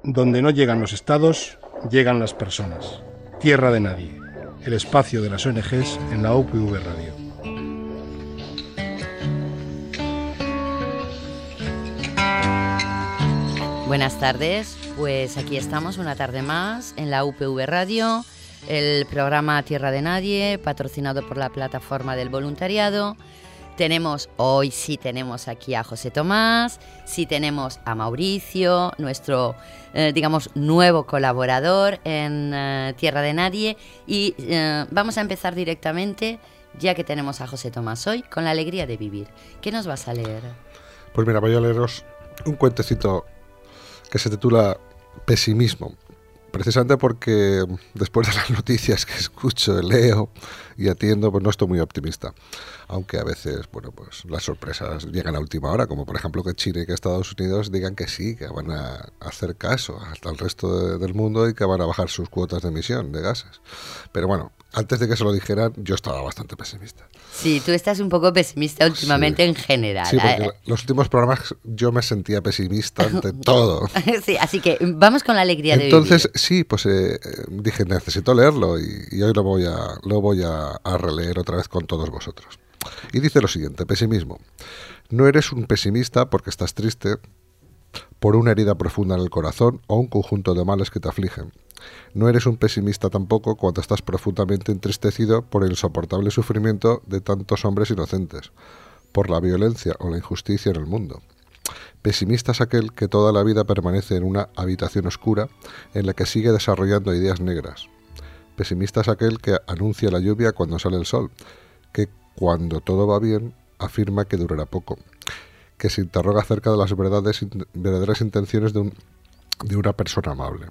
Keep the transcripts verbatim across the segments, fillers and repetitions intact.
Donde no llegan los estados, llegan las personas. Tierra de nadie, el espacio de las O N Ges en la U P V Radio. Buenas tardes, pues aquí estamos una tarde más en la U P V Radio, el programa Tierra de Nadie, patrocinado por la Plataforma del Voluntariado. Tenemos, hoy sí tenemos aquí a José Tomás, sí tenemos a Mauricio, nuestro, eh, digamos, nuevo colaborador en eh, Tierra de Nadie. Y eh, vamos a empezar directamente, ya que tenemos a José Tomás hoy, con la alegría de vivir. ¿Qué nos vas a leer? Pues mira, voy a leeros un cuentecito que se titula Pesimismo. Precisamente porque después de las noticias que escucho, leo y atiendo, pues no estoy muy optimista. Aunque a veces, bueno, pues las sorpresas llegan a última hora, como por ejemplo que China y que Estados Unidos digan que sí, que van a hacer caso hasta el resto de, del mundo y que van a bajar sus cuotas de emisión de gases. Pero bueno, antes de que se lo dijeran, yo estaba bastante pesimista. Sí, tú estás un poco pesimista últimamente, sí, en general. Sí, porque ¿eh? Los últimos programas yo me sentía pesimista ante todo. Sí, así que vamos con la alegría de Entonces, vivir. sí, pues eh, dije, necesito leerlo y, y hoy lo voy, a, lo voy a, a releer otra vez con todos vosotros. Y dice lo siguiente: pesimismo. No eres un pesimista porque estás triste por una herida profunda en el corazón o un conjunto de males que te afligen. No eres un pesimista tampoco cuando estás profundamente entristecido por el insoportable sufrimiento de tantos hombres inocentes, por la violencia o la injusticia en el mundo. Pesimista es aquel que toda la vida permanece en una habitación oscura en la que sigue desarrollando ideas negras. Pesimista es aquel que anuncia la lluvia cuando sale el sol, que cuando todo va bien afirma que durará poco, que se interroga acerca de las verdades, verdaderas intenciones de, un, de una persona amable.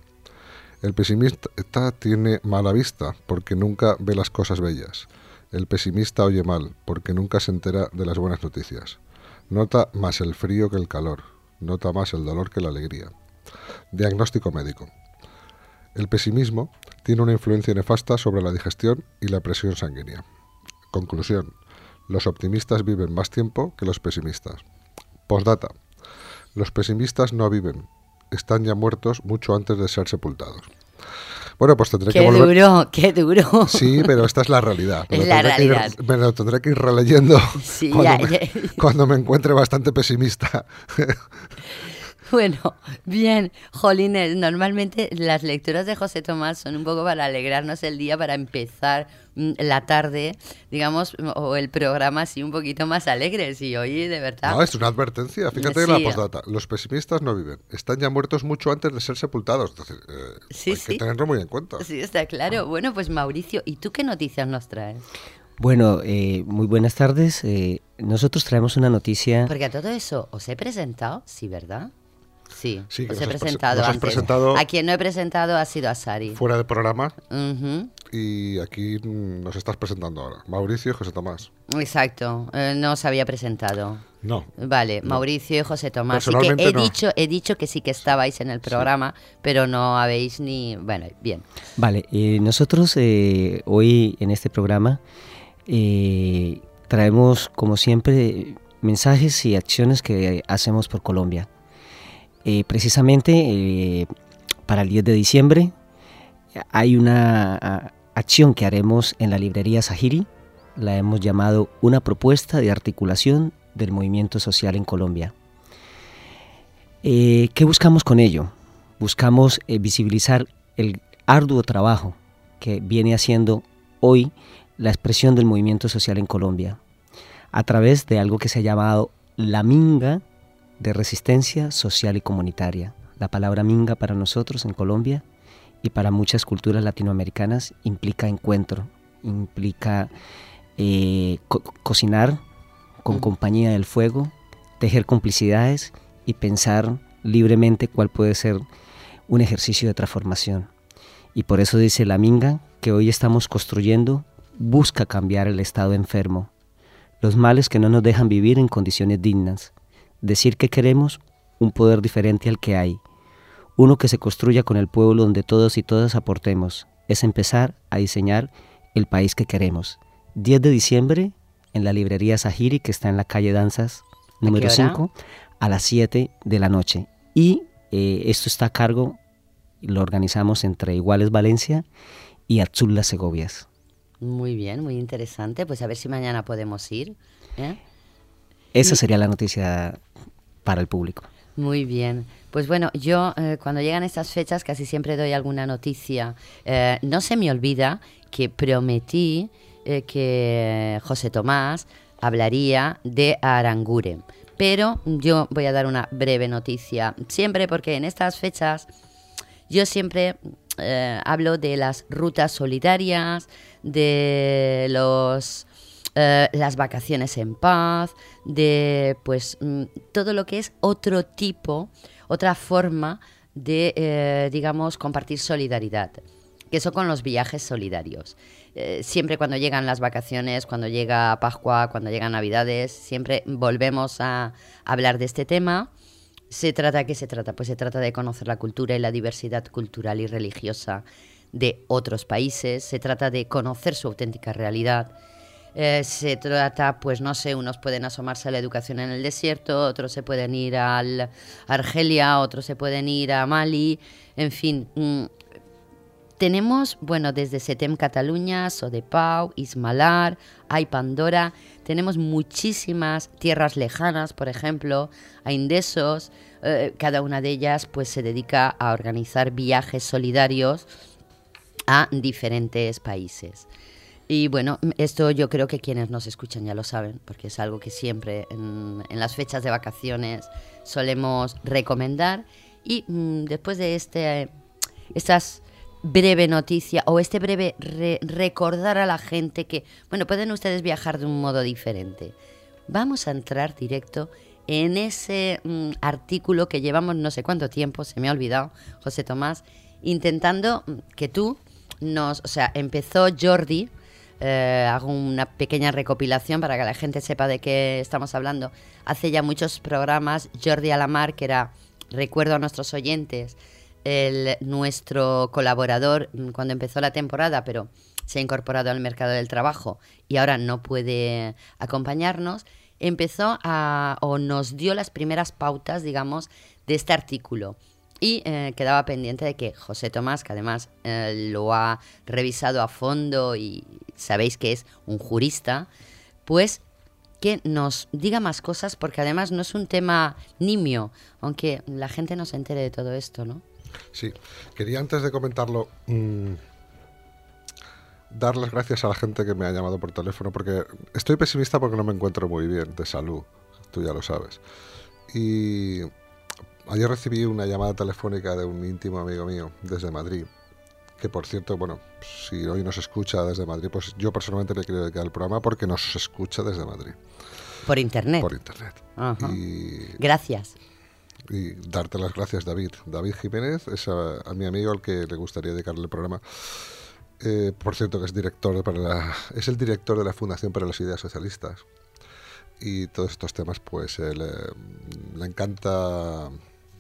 El pesimista tiene mala vista porque nunca ve las cosas bellas. El pesimista oye mal porque nunca se entera de las buenas noticias. Nota más el frío que el calor. Nota más el dolor que la alegría. Diagnóstico médico. El pesimismo tiene una influencia nefasta sobre la digestión y la presión sanguínea. Conclusión. Los optimistas viven más tiempo que los pesimistas. Postdata. Los pesimistas no viven. Están ya muertos mucho antes de ser sepultados. Bueno, pues tendré qué que volver... Qué duro, qué duro. Sí, pero esta es la realidad. Es la realidad. Ir, me lo tendré que ir releyendo sí, cuando, ya, me, ya. cuando me encuentre bastante pesimista. Bueno, bien, jolines, normalmente las lecturas de José Tomás son un poco para alegrarnos el día, para empezar la tarde, digamos, o el programa así un poquito más alegres, y hoy de verdad... No, es una advertencia, fíjate sí. en la postdata. Los pesimistas no viven, están ya muertos mucho antes de ser sepultados, entonces eh, sí, hay sí. que tenerlo muy en cuenta. Sí, está claro. Bueno, pues Mauricio, ¿y tú qué noticias nos traes? Bueno, eh, muy buenas tardes. Eh, nosotros traemos una noticia... Porque a todo eso os he presentado, sí, ¿verdad? Sí, sí os he presentado nos has antes. Presentado a quien no he presentado ha sido a Sari. Fuera de programa. Uh-huh. Y aquí nos estás presentando ahora. Mauricio y José Tomás. Exacto, eh, no os había presentado. No. Vale, no. Mauricio y José Tomás. Sí que he, no. dicho, he dicho que sí que estabais en el programa, sí. Pero no habéis ni... Bueno, bien. Vale, eh, nosotros eh, hoy en este programa eh, traemos, como siempre, mensajes y acciones que hacemos por Colombia. Eh, precisamente eh, para el diez de diciembre hay una a, acción que haremos en la librería Sahiri, la hemos llamado una propuesta de articulación del movimiento social en Colombia. Eh, ¿Qué buscamos con ello? Buscamos eh, visibilizar el arduo trabajo que viene haciendo hoy la expresión del movimiento social en Colombia a través de algo que se ha llamado la minga de resistencia social y comunitaria. La palabra minga para nosotros en Colombia y para muchas culturas latinoamericanas implica encuentro, implica eh, co- cocinar con mm. compañía del fuego, tejer complicidades y pensar libremente cuál puede ser un ejercicio de transformación. Y por eso dice la minga que hoy estamos construyendo busca cambiar el estado enfermo, los males que no nos dejan vivir en condiciones dignas. Decir que queremos un poder diferente al que hay, uno que se construya con el pueblo donde todos y todas aportemos, es empezar a diseñar el país que queremos. diez de diciembre en la librería Sahiri, que está en la calle Danzas, número cinco, a las siete de la noche. Y eh, esto está a cargo y lo organizamos entre Iguales Valencia y Atzula Segovias. Muy bien, muy interesante. Pues a ver si mañana podemos ir, ¿eh? Esa Y... sería la noticia para el público. Muy bien. Pues bueno, yo eh, cuando llegan estas fechas casi siempre doy alguna noticia. Eh, no se me olvida que prometí eh, que José Tomás hablaría de Aranguren. Pero yo voy a dar una breve noticia, siempre porque en estas fechas yo siempre eh, hablo de las rutas solidarias, de los eh, las vacaciones en paz, de pues mm, todo lo que es otro tipo, otra forma de, eh, digamos, compartir solidaridad, que eso con los viajes solidarios. Eh, siempre cuando llegan las vacaciones, cuando llega Pascua, cuando llegan Navidades, siempre volvemos a hablar de este tema. ¿Se trata qué se trata? Pues se trata de conocer la cultura y la diversidad cultural y religiosa de otros países. Se trata de conocer su auténtica realidad. Eh, se trata, pues no sé, unos pueden asomarse a la educación en el desierto, otros se pueden ir al, a Argelia, otros se pueden ir a Mali, en fin. Mmm, Tenemos, bueno, desde Setem Cataluña, Sodepau, Ismalar, hay Pandora, tenemos muchísimas tierras lejanas, por ejemplo, a Indesos, eh, cada una de ellas pues se dedica a organizar viajes solidarios a diferentes países. Y bueno, esto yo creo que quienes nos escuchan ya lo saben, porque es algo que siempre en, en las fechas de vacaciones solemos recomendar. Y mmm, después de este, estas... breve noticia o este breve re recordar a la gente que, bueno, pueden ustedes viajar de un modo diferente. Vamos a entrar directo en ese mm, artículo que llevamos no sé cuánto tiempo, se me ha olvidado, José Tomás, intentando que tú nos, o sea, empezó Jordi, eh, hago una pequeña recopilación para que la gente sepa de qué estamos hablando. Hace ya muchos programas, Jordi Alamar, que era, recuerdo a nuestros oyentes, El, nuestro colaborador cuando empezó la temporada, pero se ha incorporado al mercado del trabajo y ahora no puede acompañarnos, empezó a, o nos dio las primeras pautas, digamos, de este artículo. Y eh, quedaba pendiente de que José Tomás, que además eh, lo ha revisado a fondo y sabéis que es un jurista, pues que nos diga más cosas, porque además no es un tema nimio, aunque la gente no se entere de todo esto, ¿no? Sí, quería antes de comentarlo mmm, dar las gracias a la gente que me ha llamado por teléfono, porque estoy pesimista porque no me encuentro muy bien de salud, tú ya lo sabes. Y ayer recibí una llamada telefónica de un íntimo amigo mío desde Madrid, que por cierto, bueno, si hoy nos escucha desde Madrid, pues yo personalmente le quiero dedicar el programa porque nos escucha desde Madrid. Por internet. Por internet. Ajá. Y... Gracias. Y darte las gracias, David. David Jiménez es a, a mi amigo al que le gustaría dedicarle el programa. Eh, por cierto, que es director para la, es el director de la Fundación para las Ideas Socialistas. Y todos estos temas, pues, eh, le, le encanta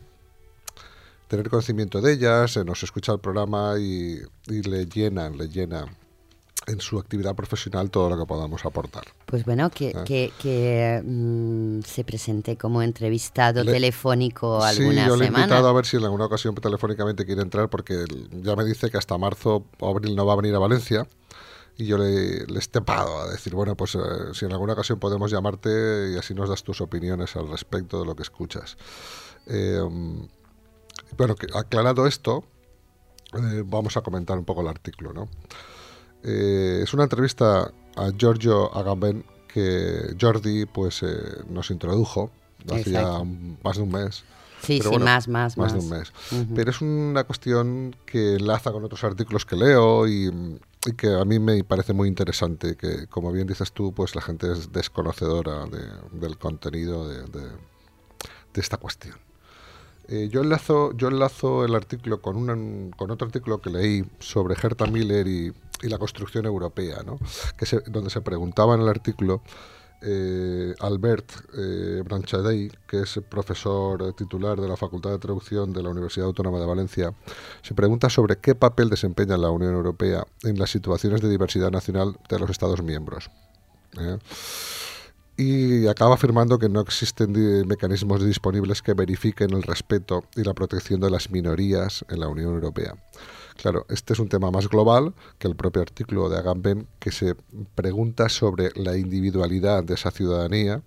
tener conocimiento de ellas, eh, nos escucha el programa y, y le llenan, le llena en su actividad profesional todo lo que podamos aportar. Pues bueno, que, ¿Eh? que, que mmm, se presente como entrevistado le, sí, telefónico alguna semana. Sí, yo le he invitado a ver si en alguna ocasión telefónicamente quiere entrar, porque ya me dice que hasta marzo o abril no va a venir a Valencia, y yo le, le he estepado a decir, bueno, pues eh, si en alguna ocasión podemos llamarte y así nos das tus opiniones al respecto de lo que escuchas. Eh, bueno, que, aclarado esto, eh, vamos a comentar un poco el artículo, ¿no? Eh, es una entrevista a Giorgio Agamben que Jordi pues eh, nos introdujo hace ya un, más de un mes. Sí, Pero sí, bueno, más, más, más. más. de un mes. Uh-huh. Pero es una cuestión que enlaza con otros artículos que leo y, y que a mí me parece muy interesante, que como bien dices tú, pues la gente es desconocedora de, del contenido de, de, de esta cuestión. Eh, yo enlazo yo enlazo el artículo con, una, con otro artículo que leí sobre Herta Miller y, y la construcción europea, ¿no? que se, donde se preguntaba en el artículo eh, Albert eh, Branchadei, que es profesor titular de la Facultad de Traducción de la Universidad Autónoma de Valencia, se pregunta sobre qué papel desempeña la Unión Europea en las situaciones de diversidad nacional de los Estados miembros. ¿eh? y acaba afirmando que no existen di- mecanismos disponibles que verifiquen el respeto y la protección de las minorías en la Unión Europea. Claro, este es un tema más global que el propio artículo de Agamben, que se pregunta sobre la individualidad de esa ciudadanía,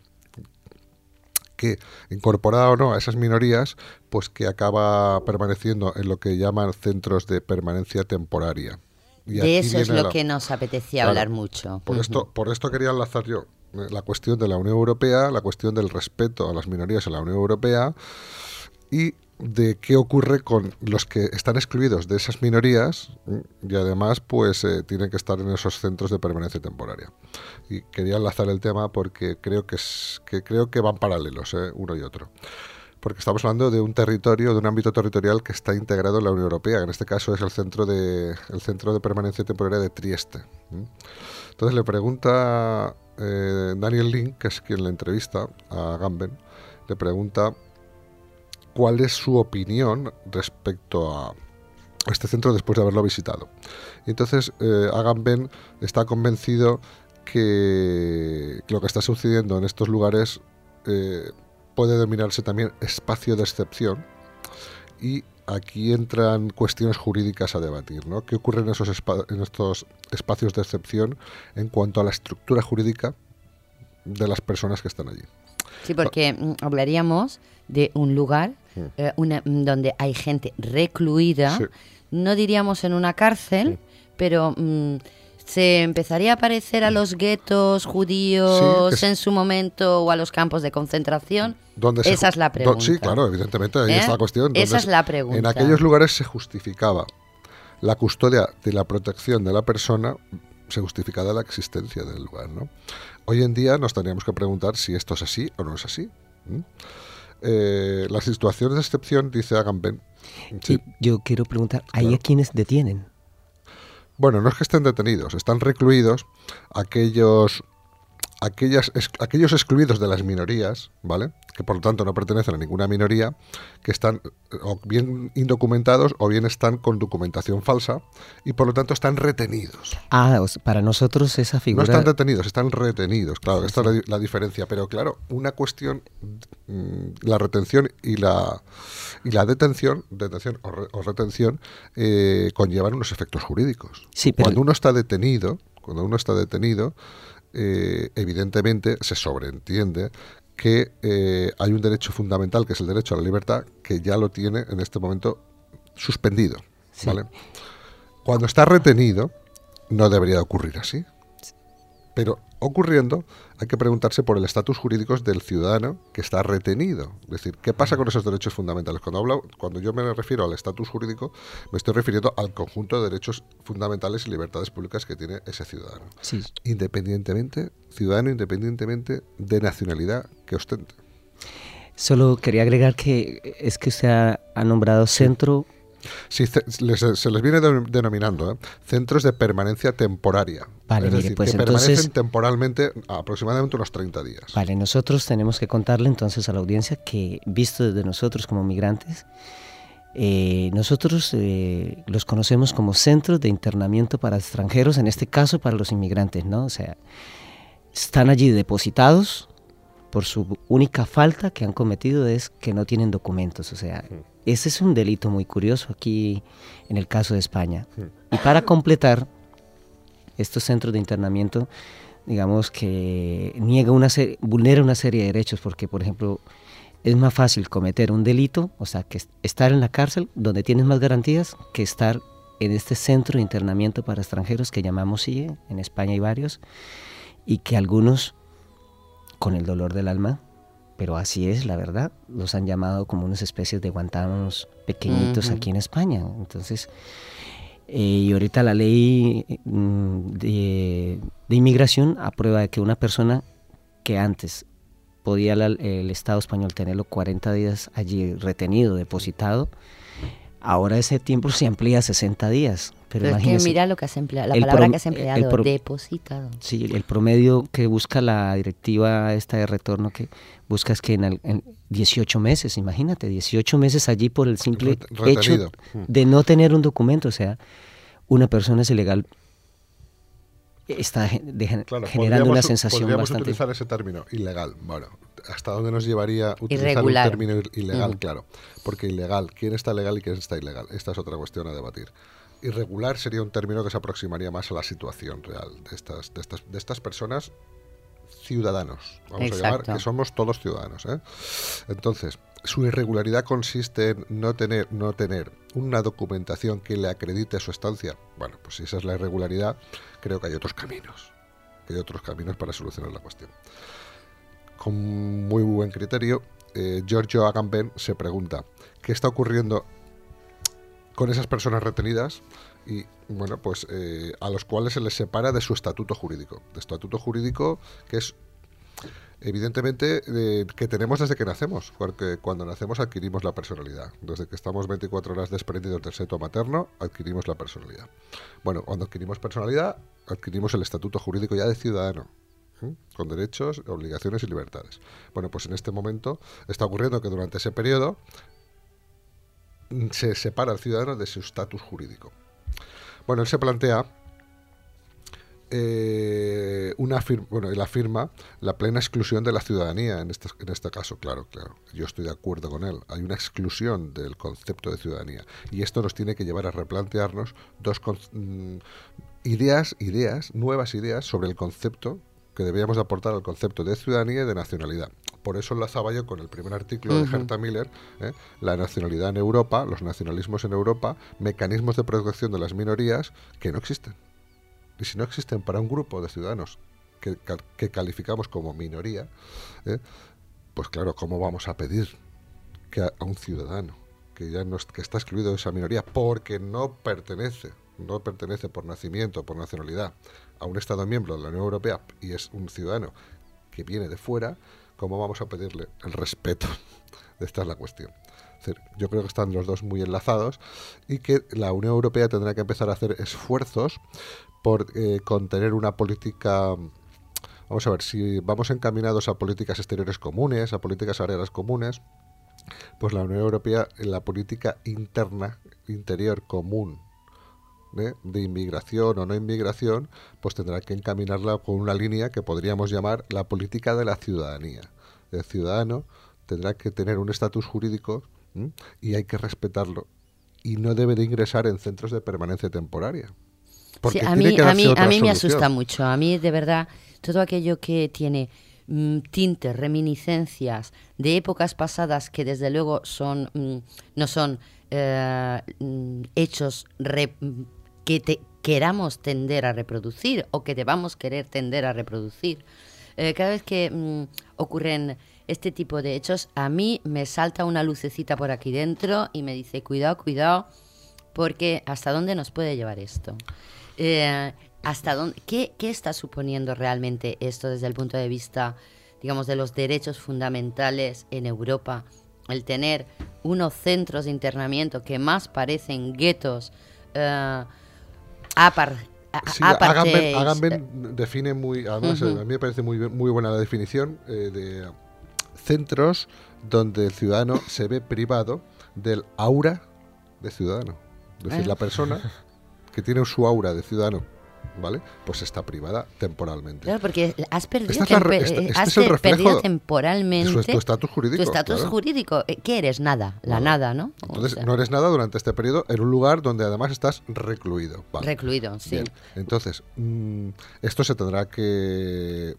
que incorporada o no a esas minorías, pues que acaba permaneciendo en lo que llaman centros de permanencia temporaria. Y de aquí eso es viene lo la- que nos apetecía Claro, hablar mucho. Por esto, por esto quería enlazar yo eh, la cuestión de la Unión Europea, la cuestión del respeto a las minorías en la Unión Europea y de qué ocurre con los que están excluidos de esas minorías y además pues eh, tienen que estar en esos centros de permanencia temporaria. Y quería enlazar el tema porque creo que, es, que, creo que van paralelos eh, uno y otro. Porque estamos hablando de un territorio, de un ámbito territorial que está integrado en la Unión Europea, que en este caso es el centro de, el centro de permanencia temporaria de Trieste. Entonces le pregunta eh, Daniel Link, que es quien le entrevista a Agamben, le pregunta cuál es su opinión respecto a este centro después de haberlo visitado. Y entonces eh, Agamben está convencido que lo que está sucediendo en estos lugares eh, puede denominarse también espacio de excepción, y aquí entran cuestiones jurídicas a debatir, ¿no? ¿Qué ocurre en, esos espa- en estos espacios de excepción en cuanto a la estructura jurídica de las personas que están allí? Sí, porque mm, hablaríamos de un lugar Mm. eh, una, mm, donde hay gente recluida, Sí. no diríamos en una cárcel, pero mm, se empezaría a parecer a los guetos judíos Sí, que es- en su momento o a los campos de concentración. ¿Dónde se Esa ju- es la do- pregunta. Sí, claro, evidentemente, ahí ¿Eh? está la cuestión. donde Esa es se- la pregunta. En aquellos lugares se justificaba la custodia de la protección de la persona, se justificaba la existencia del lugar, ¿no? Hoy en día nos tendríamos que preguntar si esto es así o no es así. ¿Mm? Eh, las situaciones de excepción, dice Agamben. Sí. Y yo quiero preguntar, ¿ahí Claro. a quiénes detienen? Bueno, no es que estén detenidos, están recluidos aquellos, aquellas, es- aquellos excluidos de las minorías, ¿vale? Que por lo tanto no pertenecen a ninguna minoría, que están eh, o bien indocumentados o bien están con documentación falsa y por lo tanto están retenidos. Ah, o sea, para nosotros esa No figura... están detenidos, están retenidos, claro, esta es la, di- la diferencia. Pero claro, una cuestión, mm, la retención y la y la detención, detención o, re- o retención, eh, conllevan unos efectos jurídicos. Sí, pero- Cuando uno está detenido, cuando uno está detenido, eh, evidentemente se sobreentiende que eh, hay un derecho fundamental, que es el derecho a la libertad, que ya lo tiene en este momento suspendido, Sí. ¿vale? Cuando está retenido, no debería de ocurrir así. Pero ocurriendo, hay que preguntarse por el estatus jurídico del ciudadano que está retenido. Es decir, ¿qué pasa con esos derechos fundamentales? Cuando hablo, cuando yo me refiero al estatus jurídico, me estoy refiriendo al conjunto de derechos fundamentales y libertades públicas que tiene ese ciudadano. Sí. Independientemente, ciudadano independientemente de nacionalidad que ostente. Solo quería agregar que es que usted ha, ha nombrado centro... Sí, ce- les- se les viene de- denominando ¿eh? centros de permanencia temporaria. Vale, es mire, decir, pues que permanecen entonces- temporalmente aproximadamente unos treinta días. Vale, nosotros tenemos que contarle entonces a la audiencia que, visto desde nosotros como migrantes, eh, nosotros eh, los conocemos como centros de internamiento para extranjeros, en este caso para los inmigrantes, ¿no? O sea, están allí depositados por su única falta que han cometido es que no tienen documentos, o sea, ese es un delito muy curioso aquí en el caso de España. Y para completar, estos centros de internamiento, digamos que niega una serie, vulnera una serie de derechos, porque por ejemplo es más fácil cometer un delito, o sea, que estar en la cárcel donde tienes más garantías que estar en este centro de internamiento para extranjeros que llamamos C I E, en España hay varios, y que algunos, con el dolor del alma, pero así es la verdad, los han llamado como unas especies de guantánamos pequeñitos Ujú. aquí en España. Entonces, eh, y ahorita la ley mm, de, de inmigración aprueba de que una persona que antes podía la- el Estado español tenerlo cuarenta días allí retenido, depositado, ahora ese tiempo se amplía a sesenta días. Pero, Pero es que imagínese, mira lo que has empleado, la el palabra prom- que has el empleado, pro- depositado. sí, el promedio que busca la directiva esta de retorno que busca es que en, al- en dieciocho meses, imagínate, dieciocho meses allí por el simple Ret- retenido. hecho de no tener un documento, o sea, una persona es ilegal está de, claro, generando una sensación podríamos bastante... utilizar ese término, ilegal. Bueno, ¿hasta dónde nos llevaría utilizar Irregular. un término ilegal? Uh-huh. Claro, porque ilegal, ¿quién está legal y quién está ilegal? Esta es otra cuestión a debatir. Irregular sería un término que se aproximaría más a la situación real de estas, de estas, de estas personas ciudadanos, vamos Exacto. a llamar, que somos todos ciudadanos, ¿eh? Entonces, su irregularidad consiste en no tener, no tener una documentación que le acredite su estancia. Bueno, pues si esa es la irregularidad, creo que hay otros caminos, que hay otros caminos para solucionar la cuestión. Con muy buen criterio, eh, Giorgio Agamben se pregunta, ¿qué está ocurriendo con esas personas retenidas? Y bueno, pues eh, a los cuales se les separa de su estatuto jurídico, de estatuto jurídico que es evidentemente eh, que tenemos desde que nacemos, porque cuando nacemos adquirimos la personalidad, desde que estamos veinticuatro horas desprendidos del seto materno adquirimos la personalidad. Bueno, cuando adquirimos personalidad adquirimos el estatuto jurídico ya de ciudadano, ¿eh? Con derechos, obligaciones y libertades. Bueno, pues en este momento está ocurriendo que durante ese periodo se separa al ciudadano de su estatus jurídico. Bueno, él se plantea eh, una afirma, bueno, él afirma la plena exclusión de la ciudadanía en este, en este caso, claro, claro. Yo estoy de acuerdo con él. Hay una exclusión del concepto de ciudadanía y esto nos tiene que llevar a replantearnos dos con, mm, ideas, ideas, nuevas ideas sobre el concepto que deberíamos de aportar al concepto de ciudadanía y de nacionalidad. Por eso enlazaba yo con el primer artículo uh-huh. de Herta Miller, ¿eh? La nacionalidad en Europa, los nacionalismos en Europa, mecanismos de protección de las minorías que no existen. Y si no existen para un grupo de ciudadanos que, que calificamos como minoría, ¿eh? Pues claro, ¿cómo vamos a pedir que a, a un ciudadano que ya no, que está excluido de esa minoría porque no pertenece, no pertenece por nacimiento, por nacionalidad, a un Estado miembro de la Unión Europea y es un ciudadano que viene de fuera, ¿cómo vamos a pedirle el respeto? Esta es la cuestión. Es decir, yo creo que están los dos muy enlazados y que la Unión Europea tendrá que empezar a hacer esfuerzos por eh, contener una política. Vamos a ver, si vamos encaminados a políticas exteriores comunes, a políticas agrarias comunes, pues la Unión Europea en la política interna, interior común, ¿eh? de inmigración o no inmigración, pues tendrá que encaminarla con una línea que podríamos llamar la política de la ciudadanía. El ciudadano tendrá que tener un estatus jurídico ¿eh? y hay que respetarlo y no debe de ingresar en centros de permanencia temporaria. Sí, a mí, a mí, a mí me asusta mucho. A mí, de verdad, todo aquello que tiene mm, tintes, reminiscencias de épocas pasadas que desde luego son mm, no son eh, hechos re, que te, queramos tender a reproducir o que debamos querer tender a reproducir. Eh, cada vez que mm, ocurren este tipo de hechos, a mí me salta una lucecita por aquí dentro y me dice, cuidado, cuidado, porque ¿hasta dónde nos puede llevar esto? Eh, hasta dónde, ¿qué, ¿Qué está suponiendo realmente esto desde el punto de vista, digamos, de los derechos fundamentales en Europa? El tener unos centros de internamiento que más parecen guetos, uh, apar, sí, apartheid. Agamben define muy, además uh-huh. a mí me parece muy, muy buena la definición eh, de centros donde el ciudadano se ve privado del aura de ciudadano. Es decir, ¿Eh? la persona que tiene su aura de ciudadano, ¿vale? Pues está privada temporalmente. Claro, porque has perdido, esta tempe- es la, este, este has es el perdido temporalmente de su, tu estatus jurídico. Tu estatus claro. jurídico. ¿Qué eres? Nada, la bueno, nada, ¿no? Entonces, o sea. no eres nada durante este periodo en un lugar donde además estás recluido. Vale. Recluido, sí. Bien. Entonces, mmm, esto se tendrá que...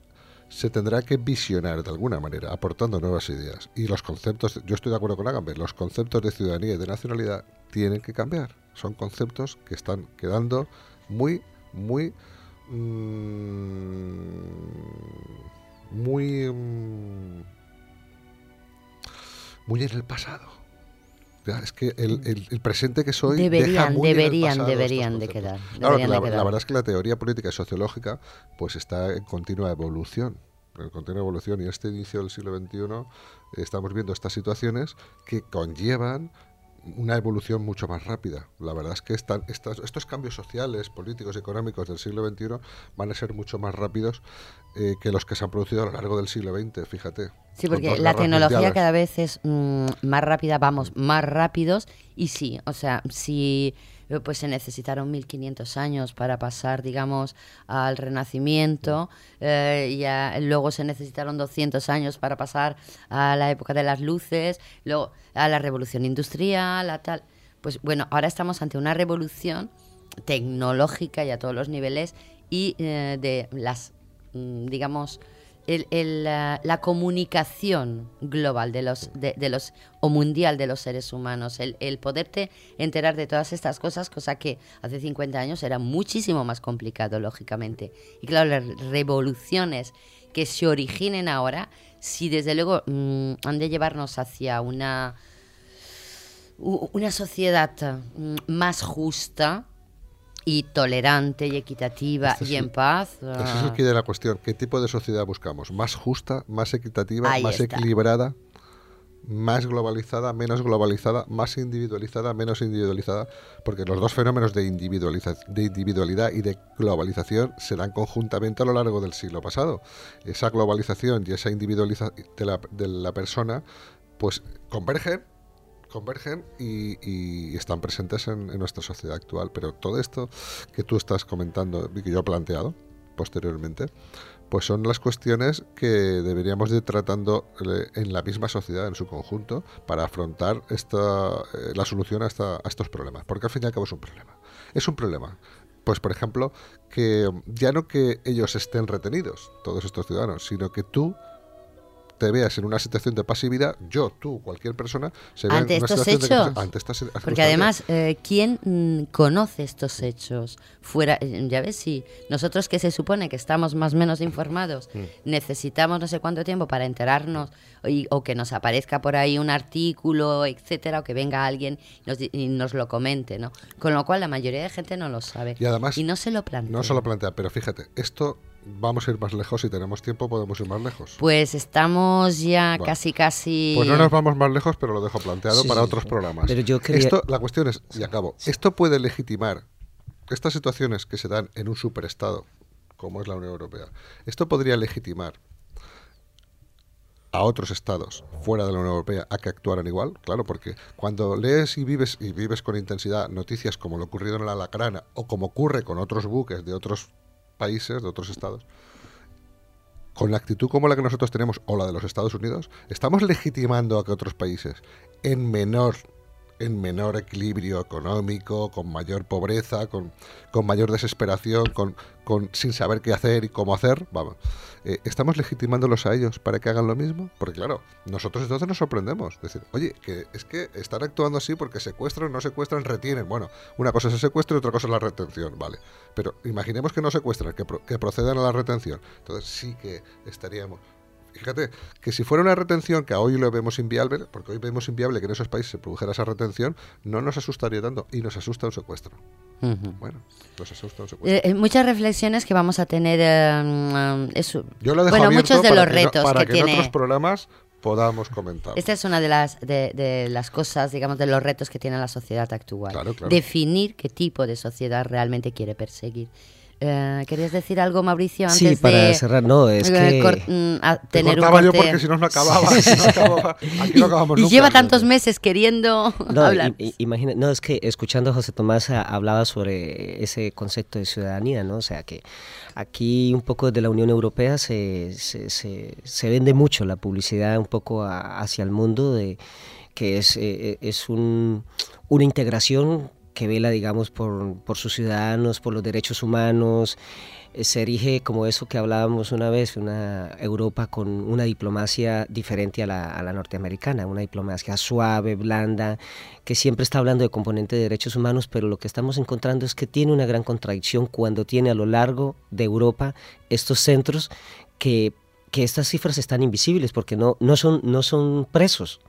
se tendrá que visionar de alguna manera, aportando nuevas ideas. Y los conceptos, yo estoy de acuerdo con Agamben, los conceptos de ciudadanía y de nacionalidad tienen que cambiar. Son conceptos que están quedando muy, muy, mmm, muy, mmm, muy en el pasado. Ya, es que el, el, el presente que soy deberían, deja muy deberían, en el pasado deberían de quedar. Claro, deberían la, de quedar. la verdad es que la teoría política y sociológica pues está en continua evolución. En continua evolución y en este inicio del siglo veintiuno eh, estamos viendo estas situaciones que conllevan una evolución mucho más rápida. La verdad es que están, estas, estos cambios sociales, políticos y económicos del siglo veintiuno van a ser mucho más rápidos eh, que los que se han producido a lo largo del siglo veinte, fíjate. Sí, porque la tecnología mundiales. cada vez es mmm, más rápida, vamos, más rápidos, y sí, o sea, si pues se necesitaron mil quinientos años para pasar, digamos, al Renacimiento, eh, y a, luego se necesitaron doscientos años para pasar a la época de las luces, luego a la revolución industrial, a tal. Pues bueno, ahora estamos ante una revolución tecnológica y a todos los niveles, y eh, de las, mm, digamos, el, el, la, la comunicación global de los, de, de los o mundial de los seres humanos, el, el poderte enterar de todas estas cosas, cosa que hace cincuenta años era muchísimo más complicado, lógicamente. Y claro, las revoluciones que se originen ahora, sí, desde luego mmm, han de llevarnos hacia una, una sociedad más justa y tolerante y equitativa este y en paz. Ese uh... es el quid de la cuestión. ¿Qué tipo de sociedad buscamos? ¿Más justa, más equitativa, Ahí más está. equilibrada, más globalizada, menos globalizada, más individualizada, menos individualizada? Porque los dos fenómenos de, individualiza de individualidad y de globalización se dan conjuntamente a lo largo del siglo pasado. Esa globalización y esa individualización de la, de la persona pues convergen convergen y, y están presentes en, en nuestra sociedad actual. Pero todo esto que tú estás comentando y que yo he planteado posteriormente, pues son las cuestiones que deberíamos de ir tratando en la misma sociedad en su conjunto para afrontar esta, eh, la solución a, esta, a estos problemas. Porque al fin y al cabo es un problema. Es un problema. Pues, por ejemplo, que ya no que ellos estén retenidos, todos estos ciudadanos, sino que tú te veas en una situación de pasividad, yo, tú, cualquier persona, se ve ante en una estos situación hechos. de ante estas, Porque además, eh, ¿quién mm, conoce estos hechos? Fuera, eh, ya ves, si nosotros que se supone que estamos más o menos informados, mm. necesitamos no sé cuánto tiempo para enterarnos, y, o que nos aparezca por ahí un artículo, etcétera, o que venga alguien y nos, y nos lo comente, ¿no? Con lo cual la mayoría de gente no lo sabe. Y además, y no se lo plantea. No se lo plantea, pero fíjate, esto... Vamos a ir más lejos, si tenemos tiempo podemos ir más lejos. Pues estamos ya bueno, casi casi... Pues no nos vamos más lejos, pero lo dejo planteado sí, para sí, otros sí. programas. Pero yo quería... Esto, la cuestión es, y acabo, esto puede legitimar estas situaciones que se dan en un superestado, como es la Unión Europea, esto podría legitimar a otros estados fuera de la Unión Europea a que actuaran igual, claro, porque cuando lees y vives y vives con intensidad noticias como lo ocurrido en la Alacrana o como ocurre con otros buques de otros países, de otros estados, con la actitud como la que nosotros tenemos o la de los Estados Unidos, estamos legitimando a que otros países en menor en menor equilibrio económico, con mayor pobreza, con, con mayor desesperación, con, con sin saber qué hacer y cómo hacer, vamos, eh, ¿estamos legitimándolos a ellos para que hagan lo mismo? Porque claro, nosotros entonces nos sorprendemos, es decir, oye, que es que están actuando así porque secuestran, no secuestran, retienen, bueno, una cosa es el secuestro y otra cosa es la retención, vale, pero imaginemos que no secuestran, que, pro, que procedan a la retención, entonces sí que estaríamos... Fíjate, que si fuera una retención que hoy lo vemos inviable, porque hoy vemos inviable que en esos países se produjera esa retención, no nos asustaría tanto, y nos asusta un secuestro. Uh-huh. Bueno, nos asusta un secuestro. Eh, muchas reflexiones que vamos a tener, eh, eso. Yo lo dejo bueno, abierto muchos de para los retos que, no, para que, que tiene... en otros programas podamos comentar. Esta es una de las de, de las cosas, digamos, de los retos que tiene la sociedad actual. Claro, claro. Definir qué tipo de sociedad realmente quiere perseguir. Uh, ¿Querías decir algo, Mauricio? Antes sí, para de, cerrar, no, es uh, que... Cor, uh, a Te tener cortaba un corte... yo porque si no, no acababa. Si no acababa aquí no acabamos y nunca. lleva tantos meses queriendo no, hablar. I, imagina, no, es que escuchando a José Tomás a, hablaba sobre ese concepto de ciudadanía, ¿no? O sea, que aquí un poco de la Unión Europea se, se, se, se vende mucho la publicidad un poco a, hacia el mundo, de que es, eh, es un, una integración que vela, digamos, por, por sus ciudadanos, por los derechos humanos. Se erige como eso que hablábamos una vez, una Europa con una diplomacia diferente a la, a la norteamericana, una diplomacia suave, blanda, que siempre está hablando de componente de derechos humanos, pero lo que estamos encontrando es que tiene una gran contradicción cuando tiene a lo largo de Europa estos centros que, que estas cifras están invisibles porque no, no, son, no son presos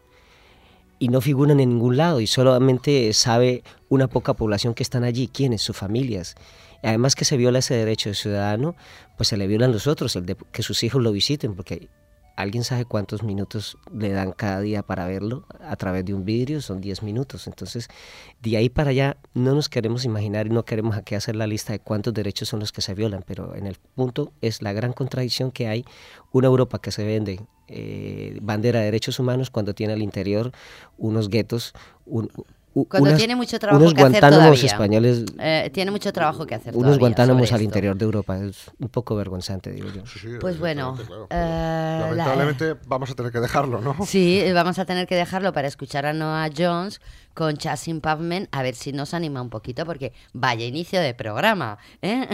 y no figuran en ningún lado y solamente sabe una poca población que están allí, quiénes, sus familias. Además que se viola ese derecho de ciudadano, pues se le violan los otros, el de que sus hijos lo visiten, porque ¿alguien sabe cuántos minutos le dan cada día para verlo a través de un vidrio? Son diez minutos. Entonces, de ahí para allá no nos queremos imaginar y no queremos aquí hacer la lista de cuántos derechos son los que se violan, pero en el punto es la gran contradicción que hay una Europa que se vende eh, bandera de derechos humanos cuando tiene al interior unos guetos, un, Cuando unas, tiene mucho trabajo unos que hacer guantánamos todavía. españoles, eh, tiene mucho trabajo que hacer unos todavía guantánamos sobre al esto. interior de Europa. Es un poco vergonzante, digo yo. Sí, sí, Pues bueno, claro. eh, lamentablemente la- vamos a tener que dejarlo, ¿no? Sí, vamos a tener que dejarlo para escuchar a Noah Jones con Chasing Pavement, a ver si nos anima un poquito, porque vaya inicio de programa, ¿eh?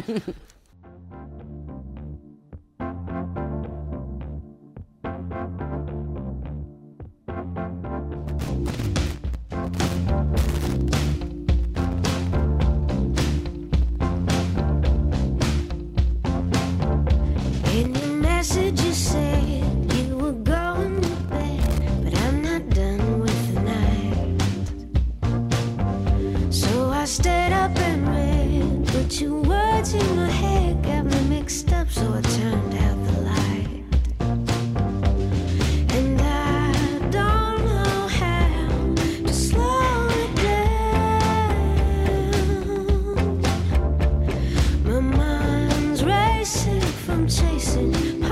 In your message you said you were going to bed, but I'm not done with the night. So I stayed up and read, but your words in my head got me mixed up, so I turned out the light. And I don't know how to slow it down. My mind's racing from chasing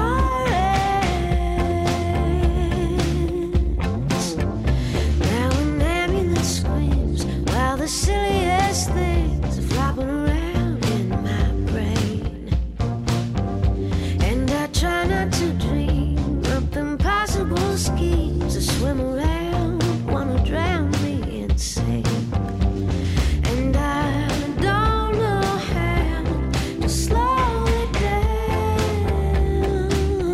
heartaches. Now an ambulance screams while the silliest things are flopping around in my brain. And I try not to dream up impossible schemes that swim around, wanna drown me insane. And I don't know how to slow it down.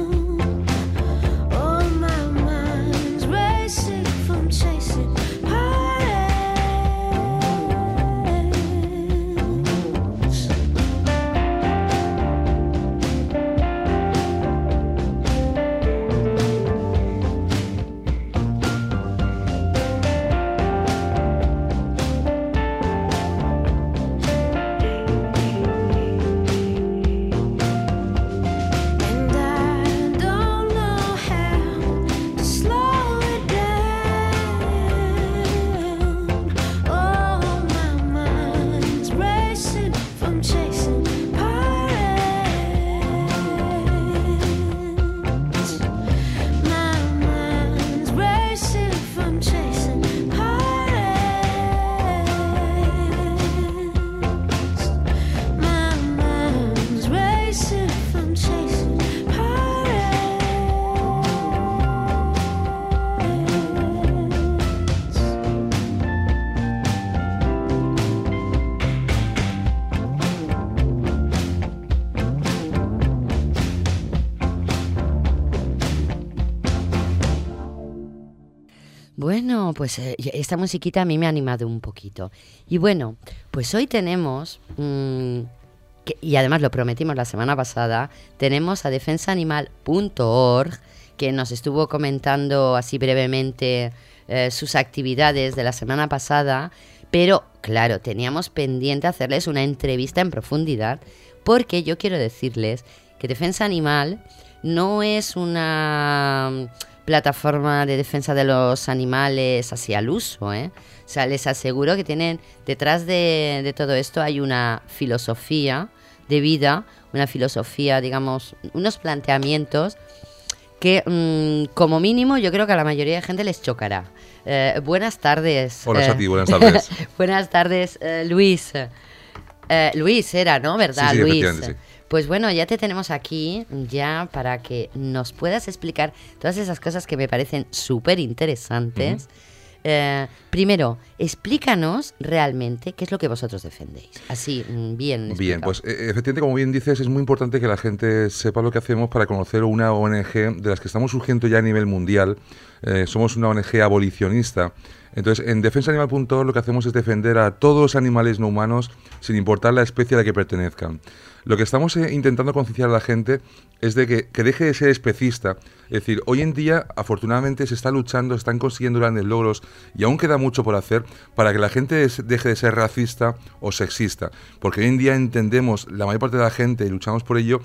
Oh, my mind's racing from chasing heartaches. And I don't know how to slow it down. Oh, my mind's racing from chasing heartaches. My mind's racing from chasing heartaches. My mind's racing from chasing heartaches. Bueno, pues eh, esta musiquita a mí me ha animado un poquito. Y bueno, pues hoy tenemos, mm, que- y además lo prometimos la semana pasada, tenemos a defensa animal punto org, que nos estuvo comentando así brevemente eh, sus actividades de la semana pasada, pero claro, teníamos pendiente hacerles una entrevista en profundidad, porque yo quiero decirles que Defensa Animal no es una mm, plataforma de defensa de los animales así al uso, ¿eh? O sea, les aseguro que tienen detrás de, de todo esto hay una filosofía de vida, una filosofía, digamos, unos planteamientos que mm, como mínimo yo creo que a la mayoría de gente les chocará. Eh, buenas tardes. Hola, eh, Sati, buenas tardes. buenas tardes, eh, Luis. Eh, Luis era, ¿no? ¿Verdad, Sí, sí, Luis? efectivamente, sí. Pues bueno, ya te tenemos aquí ya para que nos puedas explicar todas esas cosas que me parecen súper interesantes. Eh, primero, explícanos realmente qué es lo que vosotros defendéis. Así, mm, bien Bien, explicado. pues eh, efectivamente, como bien dices, es muy importante que la gente sepa lo que hacemos para conocer una O N G de las que estamos surgiendo ya a nivel mundial. Eh, somos una O N G abolicionista. Entonces, en defensa animal punto org lo que hacemos es defender a todos los animales no humanos sin importar la especie a la que pertenezcan. Lo que estamos eh, intentando concienciar a la gente es de que, que deje de ser especista. Es decir, hoy en día, afortunadamente, se está luchando, se están consiguiendo grandes logros y aún queda mucho por hacer para que la gente es- deje de ser racista o sexista. Porque hoy en día entendemos, la mayor parte de la gente, y luchamos por ello,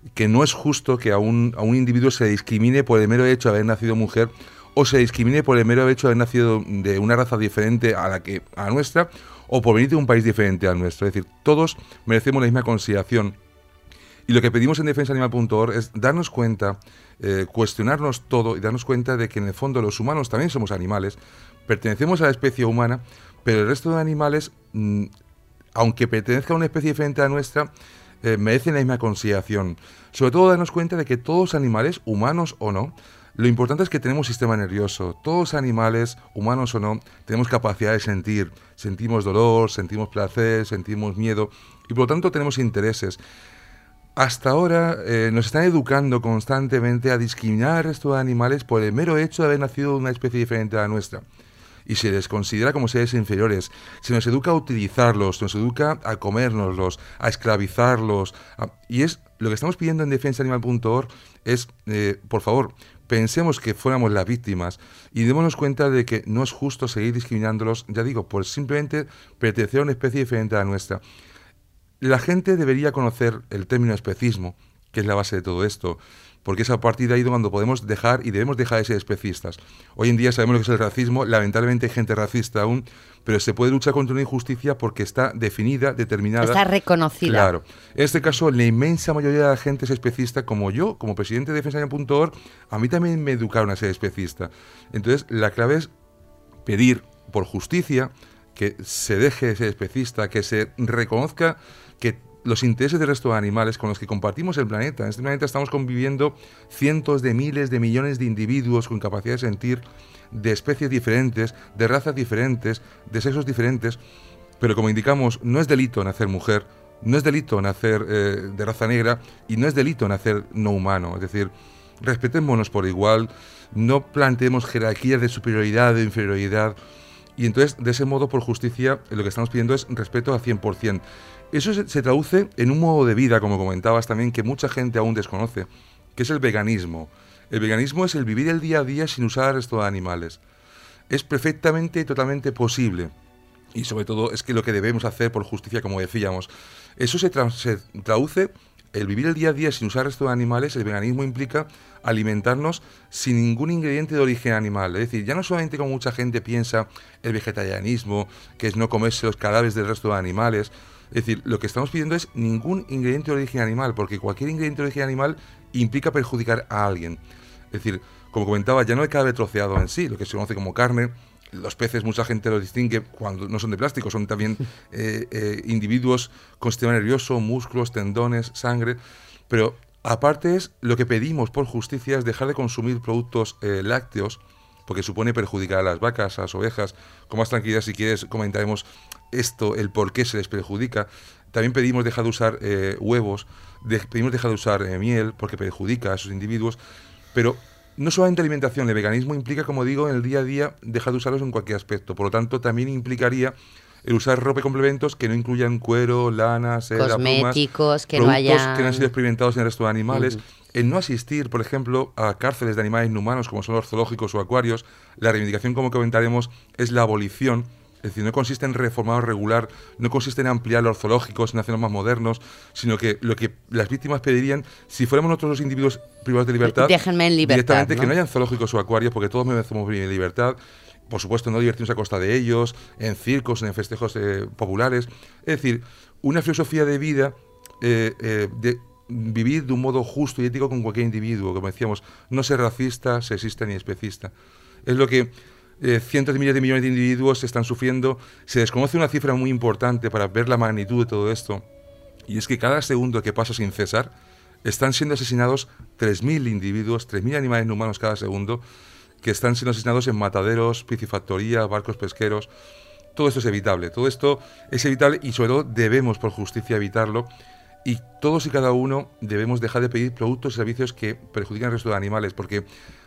que no es justo que a un, a un individuo se discrimine por el mero hecho de haber nacido mujer o se discrimine por el mero hecho de haber nacido de una raza diferente a la que a nuestra o por venir de un país diferente al nuestro. Es decir, todos merecemos la misma consideración. Y lo que pedimos en defensa animal punto org es darnos cuenta, eh, cuestionarnos todo y darnos cuenta de que en el fondo los humanos también somos animales, pertenecemos a la especie humana, pero el resto de animales, mmm, aunque pertenezcan a una especie diferente a la nuestra, eh, merecen la misma consideración. Sobre todo darnos cuenta de que todos los animales, humanos o no, lo importante es que tenemos sistema nervioso. Todos los animales, humanos o no, tenemos capacidad de sentir. Sentimos dolor, sentimos placer, sentimos miedo y por lo tanto tenemos intereses. Hasta ahora eh, nos están educando constantemente a discriminar al resto de animales por el mero hecho de haber nacido de una especie diferente a la nuestra. Y se les considera como seres inferiores. Se nos educa a utilizarlos, se nos educa a comérnoslos, a esclavizarlos. A... Y es lo que estamos pidiendo en defensa animal punto org es, eh, por favor, pensemos que fuéramos las víctimas y démonos cuenta de que no es justo seguir discriminándolos, ya digo, por simplemente pertenecer a una especie diferente a la nuestra. La gente debería conocer el término especismo, que es la base de todo esto, porque es a partir de ahí donde podemos dejar y debemos dejar de ser especistas. Hoy en día sabemos lo que es el racismo, lamentablemente hay gente racista aún, pero se puede luchar contra una injusticia porque está definida, determinada. Está reconocida. Claro. En este caso, la inmensa mayoría de la gente es especista, como yo, como presidente de defensa animal punto org, a mí también me educaron a ser especista. Entonces, la clave es pedir por justicia que se deje de ser especista, que se reconozca que los intereses del resto de animales con los que compartimos el planeta. En este planeta estamos conviviendo cientos de miles de millones de individuos con capacidad de sentir, de especies diferentes, de razas diferentes, de sexos diferentes, pero como indicamos, no es delito nacer mujer, no es delito nacer eh, de raza negra y no es delito nacer no humano. Es decir, respetémonos por igual, no planteemos jerarquías de superioridad, de inferioridad. Y entonces, de ese modo, por justicia, lo que estamos pidiendo es respeto al cien por ciento. Eso se, se traduce en un modo de vida, como comentabas también, que mucha gente aún desconoce, que es el veganismo. El veganismo es el vivir el día a día sin usar al resto de animales. Es perfectamente y totalmente posible. Y sobre todo es que lo que debemos hacer por justicia, como decíamos, eso se, tra- se traduce, el vivir el día a día sin usar al resto de animales, el veganismo implica alimentarnos sin ningún ingrediente de origen animal. Es decir, ya no solamente como mucha gente piensa el vegetarianismo, que es no comerse los cadáveres del resto de animales. Es decir, lo que estamos pidiendo es ningún ingrediente de origen animal, porque cualquier ingrediente de origen animal implica perjudicar a alguien. Es decir, como comentaba, ya no el cadáver troceado en sí, lo que se conoce como carne. Los peces, mucha gente los distingue cuando no son de plástico, son también eh, eh, individuos con sistema nervioso, músculos, tendones, sangre. Pero aparte es lo que pedimos por justicia es dejar de consumir productos eh, lácteos, porque supone perjudicar a las vacas, a las ovejas. Con más tranquilidad, si quieres, comentaremos esto, el por qué se les perjudica. También pedimos dejar de usar eh, huevos, de, pedimos dejar de usar eh, miel, porque perjudica a esos individuos. Pero no solamente alimentación, el veganismo implica, como digo, en el día a día dejar de usarlos en cualquier aspecto. Por lo tanto, también implicaría el usar ropa y complementos que no incluyan cuero, lana, seda, cosméticos, plumas, que no productos haya... que no han sido experimentados en el resto de animales. Uh-huh. El no asistir, por ejemplo, a cárceles de animales inhumanos como son los zoológicos o acuarios. La reivindicación, como comentaremos, es la abolición. Es decir, no consiste en reformar o regular, no consiste en ampliar los zoológicos, en hacerlos más modernos, sino que lo que las víctimas pedirían, si fuéramos nosotros los individuos privados de libertad, déjenme en libertad, directamente ¿no? que no hayan zoológicos o acuarios, porque todos merecemos vivir en libertad. Por supuesto, no divertirnos a costa de ellos, en circos, en festejos eh, populares. Es decir, una filosofía de vida, eh, eh, de vivir de un modo justo y ético con cualquier individuo, como decíamos, no ser racista, sexista ni especista. Es lo que eh, cientos de miles de millones de individuos están sufriendo. Se desconoce una cifra muy importante para ver la magnitud de todo esto, y es que cada segundo que pasa sin cesar están siendo asesinados tres mil individuos, tres mil animales no humanos cada segundo, que están siendo asesinados en mataderos, piscifactorías, barcos pesqueros. Todo esto es evitable, todo esto es evitable y sobre todo debemos por justicia evitarlo, y todos y cada uno debemos dejar de pedir productos y servicios que perjudican al resto de animales, porque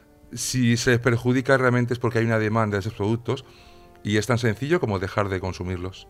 si se les perjudica realmente es porque hay una demanda de esos productos y es tan sencillo como dejar de consumirlos.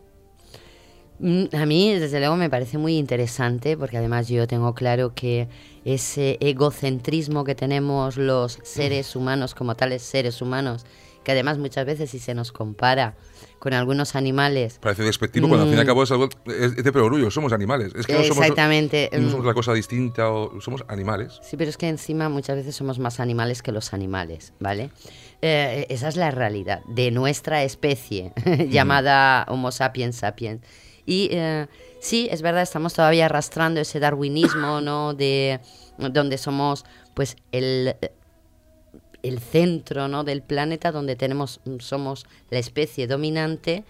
A mí, desde luego, me parece muy interesante, porque además yo tengo claro que ese egocentrismo que tenemos los seres humanos, como tales seres humanos, que además muchas veces si se nos compara con algunos animales... Parece despectivo mm, cuando al fin y al cabo es algo es de perogrullo, somos animales. Es que no somos, exactamente. No somos la cosa distinta, o somos animales. Sí, pero es que encima muchas veces somos más animales que los animales, ¿vale? Eh, esa es la realidad de nuestra especie, mm. llamada Homo sapiens sapiens. Y eh, sí, es verdad, estamos todavía arrastrando ese darwinismo, ¿no? De donde somos, pues, el... el centro, ¿no? del planeta, donde tenemos somos la especie dominante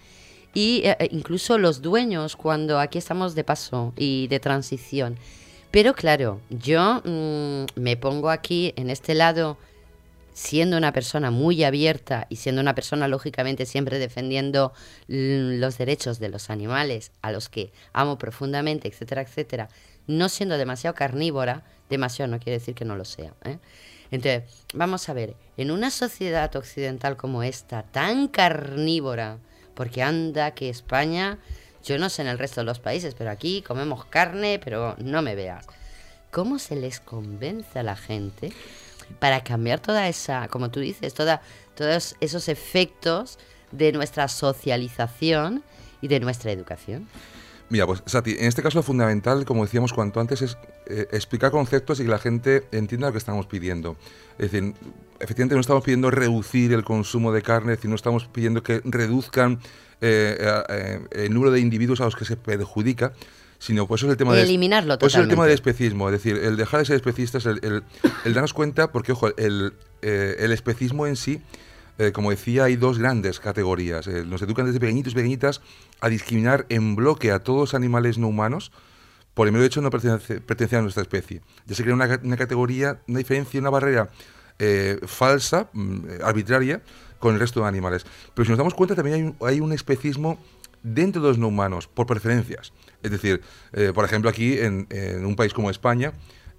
y eh, incluso los dueños cuando aquí estamos de paso y de transición. Pero claro, yo mmm, me pongo aquí en este lado siendo una persona muy abierta y siendo una persona lógicamente siempre defendiendo l- los derechos de los animales a los que amo profundamente, etcétera, etcétera, no siendo demasiado carnívora, demasiado no quiere decir que no lo sea, ¿eh? Entonces, vamos a ver, en una sociedad occidental como esta, tan carnívora, porque anda que España, yo no sé en el resto de los países, pero aquí comemos carne, pero no me veas. ¿Cómo se les convence a la gente para cambiar toda esa, como tú dices, toda, todos esos efectos de nuestra socialización y de nuestra educación? Mira, pues Sati, en este caso lo fundamental, como decíamos cuanto antes, es eh, explicar conceptos y que la gente entienda lo que estamos pidiendo. Es decir, efectivamente no estamos pidiendo reducir el consumo de carne, es decir, no estamos pidiendo que reduzcan eh, eh, el número de individuos a los que se perjudica, sino pues eso es el tema de eliminarlo pues totalmente. Es el tema del especismo, es decir, el dejar de ser especistas, el, el, el darnos cuenta, porque ojo, el, eh, el especismo en sí, Eh, como decía, hay dos grandes categorías. Eh, nos educan desde pequeñitos y pequeñitas a discriminar en bloque a todos los animales no humanos por el mero hecho de no pertenece, pertenecer a nuestra especie. Ya se crea una, una categoría, una diferencia, una barrera eh, falsa, mm, arbitraria, con el resto de animales. Pero si nos damos cuenta, también hay un, hay un especismo dentro de los no humanos, por preferencias. Es decir, eh, por ejemplo, aquí en, en un país como España,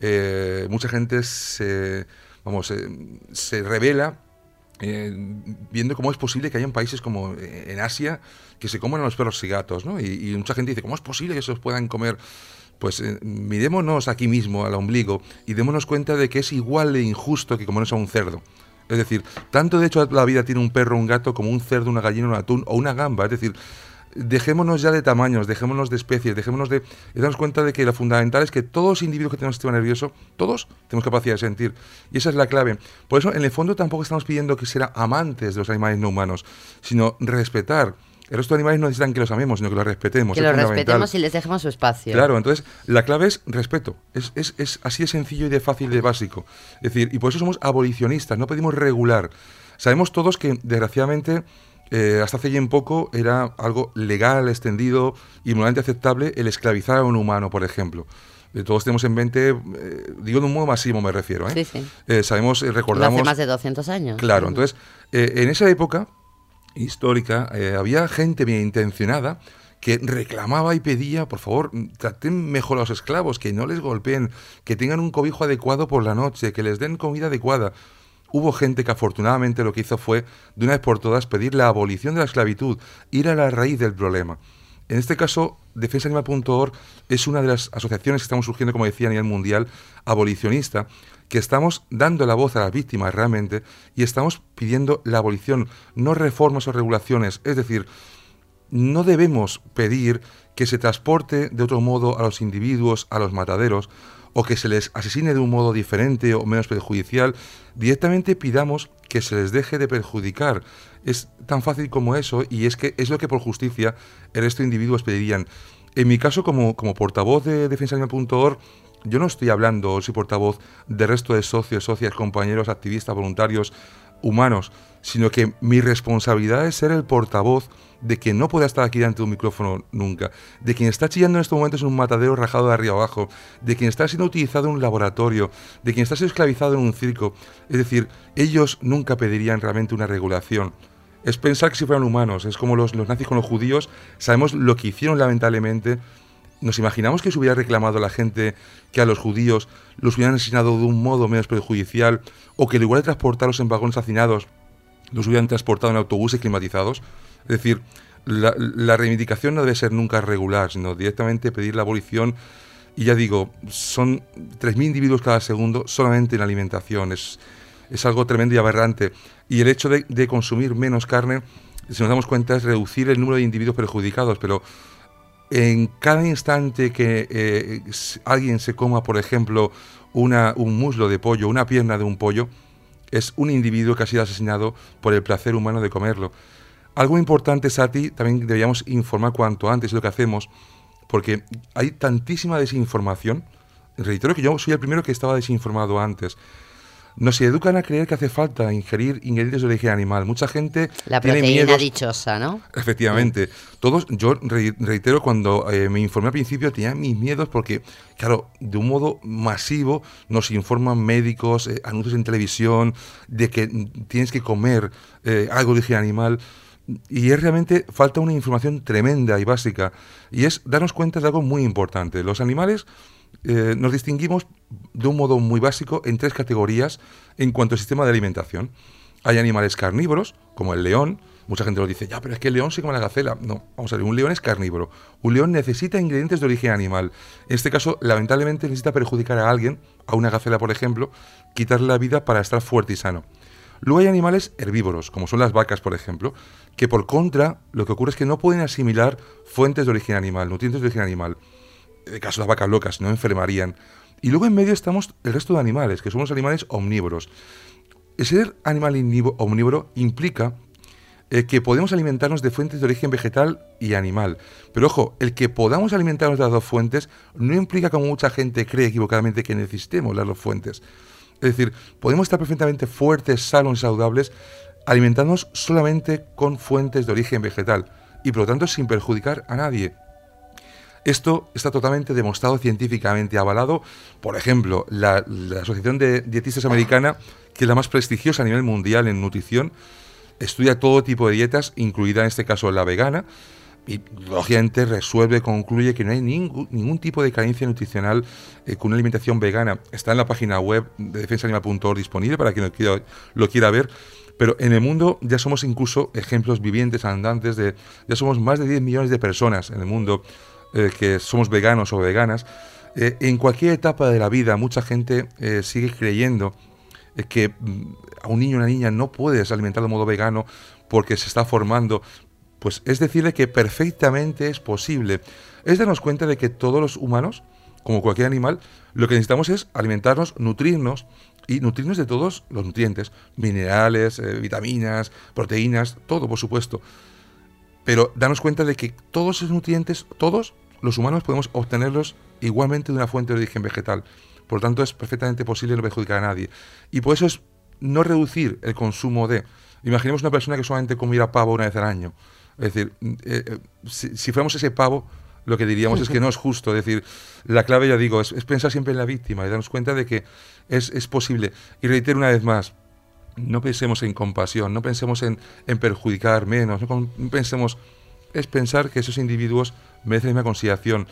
eh, mucha gente se, vamos, eh, se revela Eh, viendo cómo es posible que haya países como eh, en Asia que se coman a los perros y gatos, ¿no? Y, y mucha gente dice, ¿cómo es posible que se los puedan comer? Pues eh, mirémonos aquí mismo, al ombligo, y démonos cuenta de que es igual de injusto que comernos a un cerdo. Es decir, tanto de hecho la vida tiene un perro, un gato, como un cerdo, una gallina, un atún o una gamba. Es decir, dejémonos ya de tamaños, dejémonos de especies, dejémonos de... Y darnos cuenta de que lo fundamental es que todos los individuos que tenemos sistema nervioso, todos tenemos capacidad de sentir. Y esa es la clave. Por eso, en el fondo, tampoco estamos pidiendo que sean amantes de los animales no humanos, sino respetar. El resto de animales no necesitan que los amemos, sino que los respetemos. Que los respetemos y les dejemos su espacio. Claro, entonces, la clave es respeto. Es, es, es así de sencillo y de fácil y de básico. Es decir, y por eso somos abolicionistas, no pedimos regular. Sabemos todos que, desgraciadamente... Eh, hasta hace bien poco era algo legal, extendido y moralmente aceptable el esclavizar a un humano, por ejemplo. Eh, todos tenemos en mente, eh, digo de un modo masivo me refiero, ¿eh? Sí, sí. Eh, sabemos, eh, recordamos... Hace más de doscientos años. Claro, sí. Entonces, eh, en esa época histórica eh, había gente bien intencionada que reclamaba y pedía, por favor, traten mejor a los esclavos, que no les golpeen, que tengan un cobijo adecuado por la noche, que les den comida adecuada. Hubo gente que afortunadamente lo que hizo fue, de una vez por todas, pedir la abolición de la esclavitud, ir a la raíz del problema. En este caso, defensa animal punto org es una de las asociaciones que estamos surgiendo, como decía, a nivel mundial, abolicionista, que estamos dando la voz a las víctimas realmente y estamos pidiendo la abolición, no reformas o regulaciones. Es decir, no debemos pedir que se transporte de otro modo a los individuos, a los mataderos, o que se les asesine de un modo diferente o menos perjudicial. Directamente pidamos que se les deje de perjudicar. Es tan fácil como eso, y es que es lo que por justicia el resto de individuos pedirían. En mi caso, como, como portavoz de defensa animal punto org, yo no estoy hablando, soy portavoz del resto de socios, socias, compañeros, activistas, voluntarios, humanos, sino que mi responsabilidad es ser el portavoz de quien no pueda estar aquí delante de un micrófono nunca, de quien está chillando en estos momentos en un matadero rajado de arriba abajo, de quien está siendo utilizado en un laboratorio, de quien está siendo esclavizado en un circo. Es decir, ellos nunca pedirían realmente una regulación. Es pensar que si fueran humanos, es como los, los nazis con los judíos, sabemos lo que hicieron lamentablemente. ¿Nos imaginamos que se hubiera reclamado a la gente que a los judíos los hubieran asesinado de un modo menos perjudicial, o que al igual de transportarlos en vagones hacinados, los hubieran transportado en autobuses climatizados? Es decir, la, la reivindicación no debe ser nunca regular, sino directamente pedir la abolición. Y ya digo, son tres mil individuos cada segundo solamente en alimentación. Es, es algo tremendo y aberrante. Y el hecho de, de consumir menos carne, si nos damos cuenta, es reducir el número de individuos perjudicados, pero en cada instante que eh, alguien se coma, por ejemplo, una, un muslo de pollo, una pierna de un pollo, es un individuo que ha sido asesinado por el placer humano de comerlo. Algo importante, Sati, también deberíamos informar cuanto antes de lo que hacemos, porque hay tantísima desinformación. Reitero que yo soy el primero que estaba desinformado antes. Nos educan a creer que hace falta ingerir ingredientes de origen animal. Mucha gente La tiene proteína miedos. dichosa, ¿no? Efectivamente. Todos, yo re- reitero, cuando eh, me informé al principio tenía mis miedos porque, claro, de un modo masivo nos informan médicos, eh, anuncios en televisión, de que tienes que comer eh, algo de origen animal. Y es realmente falta una información tremenda y básica. Y es darnos cuenta de algo muy importante. Los animales eh, nos distinguimos de un modo muy básico en tres categorías en cuanto al sistema de alimentación. Hay animales carnívoros, como el león. Mucha gente lo dice, ya, pero es que el león se come la gacela. No, vamos a ver, un león es carnívoro. Un león necesita ingredientes de origen animal. En este caso, lamentablemente, necesita perjudicar a alguien, a una gacela, por ejemplo, quitarle la vida para estar fuerte y sano. Luego hay animales herbívoros, como son las vacas, por ejemplo, que por contra, lo que ocurre es que no pueden asimilar fuentes de origen animal, nutrientes de origen animal. En el caso de las vacas locas, no enfermarían. Y luego en medio estamos el resto de animales, que somos animales omnívoros. El ser animal omnívoro implica eh, que podemos alimentarnos de fuentes de origen vegetal y animal. Pero ojo, el que podamos alimentarnos de las dos fuentes no implica, como mucha gente cree equivocadamente, que necesitemos las dos fuentes. Es decir, podemos estar perfectamente fuertes, sanos y saludables alimentándonos solamente con fuentes de origen vegetal y por lo tanto sin perjudicar a nadie. Esto está totalmente demostrado científicamente, avalado. Por ejemplo, la, la Asociación de Dietistas Americana, que es la más prestigiosa a nivel mundial en nutrición, estudia todo tipo de dietas, incluida en este caso la vegana, y lógicamente resuelve, concluye que no hay ningún, ningún tipo de carencia nutricional eh, con una alimentación vegana. Está en la página web de defensa animal punto org disponible para quien lo quiera, lo quiera ver. Pero en el mundo ya somos incluso ejemplos vivientes, andantes, de ya somos más de diez millones de personas en el mundo eh, que somos veganos o veganas. Eh, en cualquier etapa de la vida mucha gente eh, sigue creyendo eh, que mm, a un niño o una niña no puedes alimentar de modo vegano porque se está formando. Pues es decirle que perfectamente es posible. Es darnos cuenta de que todos los humanos, como cualquier animal, lo que necesitamos es alimentarnos, nutrirnos y nutrirnos de todos los nutrientes, minerales, eh, vitaminas, proteínas, todo por supuesto. Pero darnos cuenta de que todos esos nutrientes, todos los humanos podemos obtenerlos igualmente de una fuente de origen vegetal. Por lo tanto es perfectamente posible no perjudicar a nadie. Y por eso es no reducir el consumo de... Imaginemos una persona que solamente comiera pavo una vez al año. Es decir, eh, eh, si, si fuéramos ese pavo, lo que diríamos es que no es justo. Es decir, la clave, ya digo, es, es pensar siempre en la víctima y darnos cuenta de que es, es posible. Y reitero una vez más, no pensemos en compasión, no pensemos en, en perjudicar menos, no, con, no pensemos, es pensar que esos individuos merecen la misma consideración.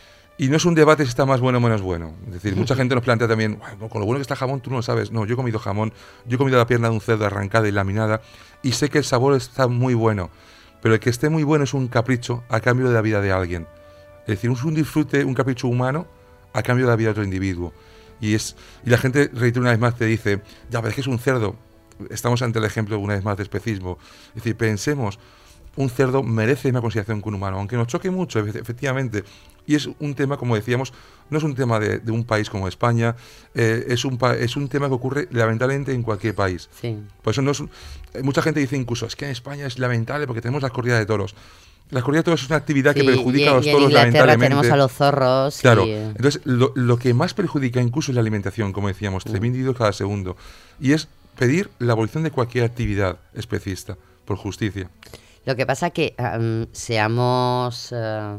Y no es un debate si está más bueno o menos bueno. Es decir, mucha gente nos plantea también, bueno, con lo bueno que está el jamón, tú no lo sabes. No, yo he comido jamón, yo he comido la pierna de un cerdo arrancada y laminada y sé que el sabor está muy bueno. Pero el que esté muy bueno es un capricho a cambio de la vida de alguien. Es decir, es un disfrute, un capricho humano a cambio de la vida de otro individuo. Y es y la gente, reitero una vez más, te dice, ya, pero es que es un cerdo. Estamos ante el ejemplo, una vez más, de especismo. Es decir, pensemos, un cerdo merece una consideración que un humano, aunque nos choque mucho, efectivamente. Y es un tema, como decíamos, no es un tema de, de un país como España, eh, es, un pa es un tema que ocurre lamentablemente en cualquier país. Sí. Por eso no es un, mucha gente dice incluso, es que en España es lamentable porque tenemos las corridas de toros. La corrida de toros es una actividad Sí, que perjudica y, a los y toros, en Inglaterra lamentablemente. tenemos a los zorros. Claro, y, entonces lo, lo que más perjudica incluso es la alimentación, como decíamos, tres mil individuos cada segundo. Y es pedir la abolición de cualquier actividad especista, por justicia. Lo que pasa que um, seamos, uh,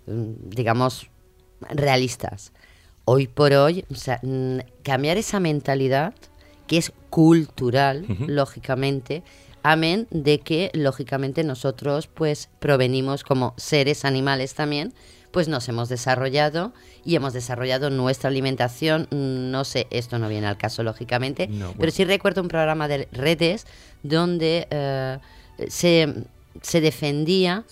digamos, realistas. Hoy por hoy, o sea, mm, cambiar esa mentalidad, que es cultural, uh-huh. lógicamente, amén de que, lógicamente, nosotros, pues, provenimos como seres animales también, pues nos hemos desarrollado y hemos desarrollado nuestra alimentación. No sé, esto no viene al caso, lógicamente, no, bueno. pero sí recuerdo un programa de redes donde uh, se... se defendía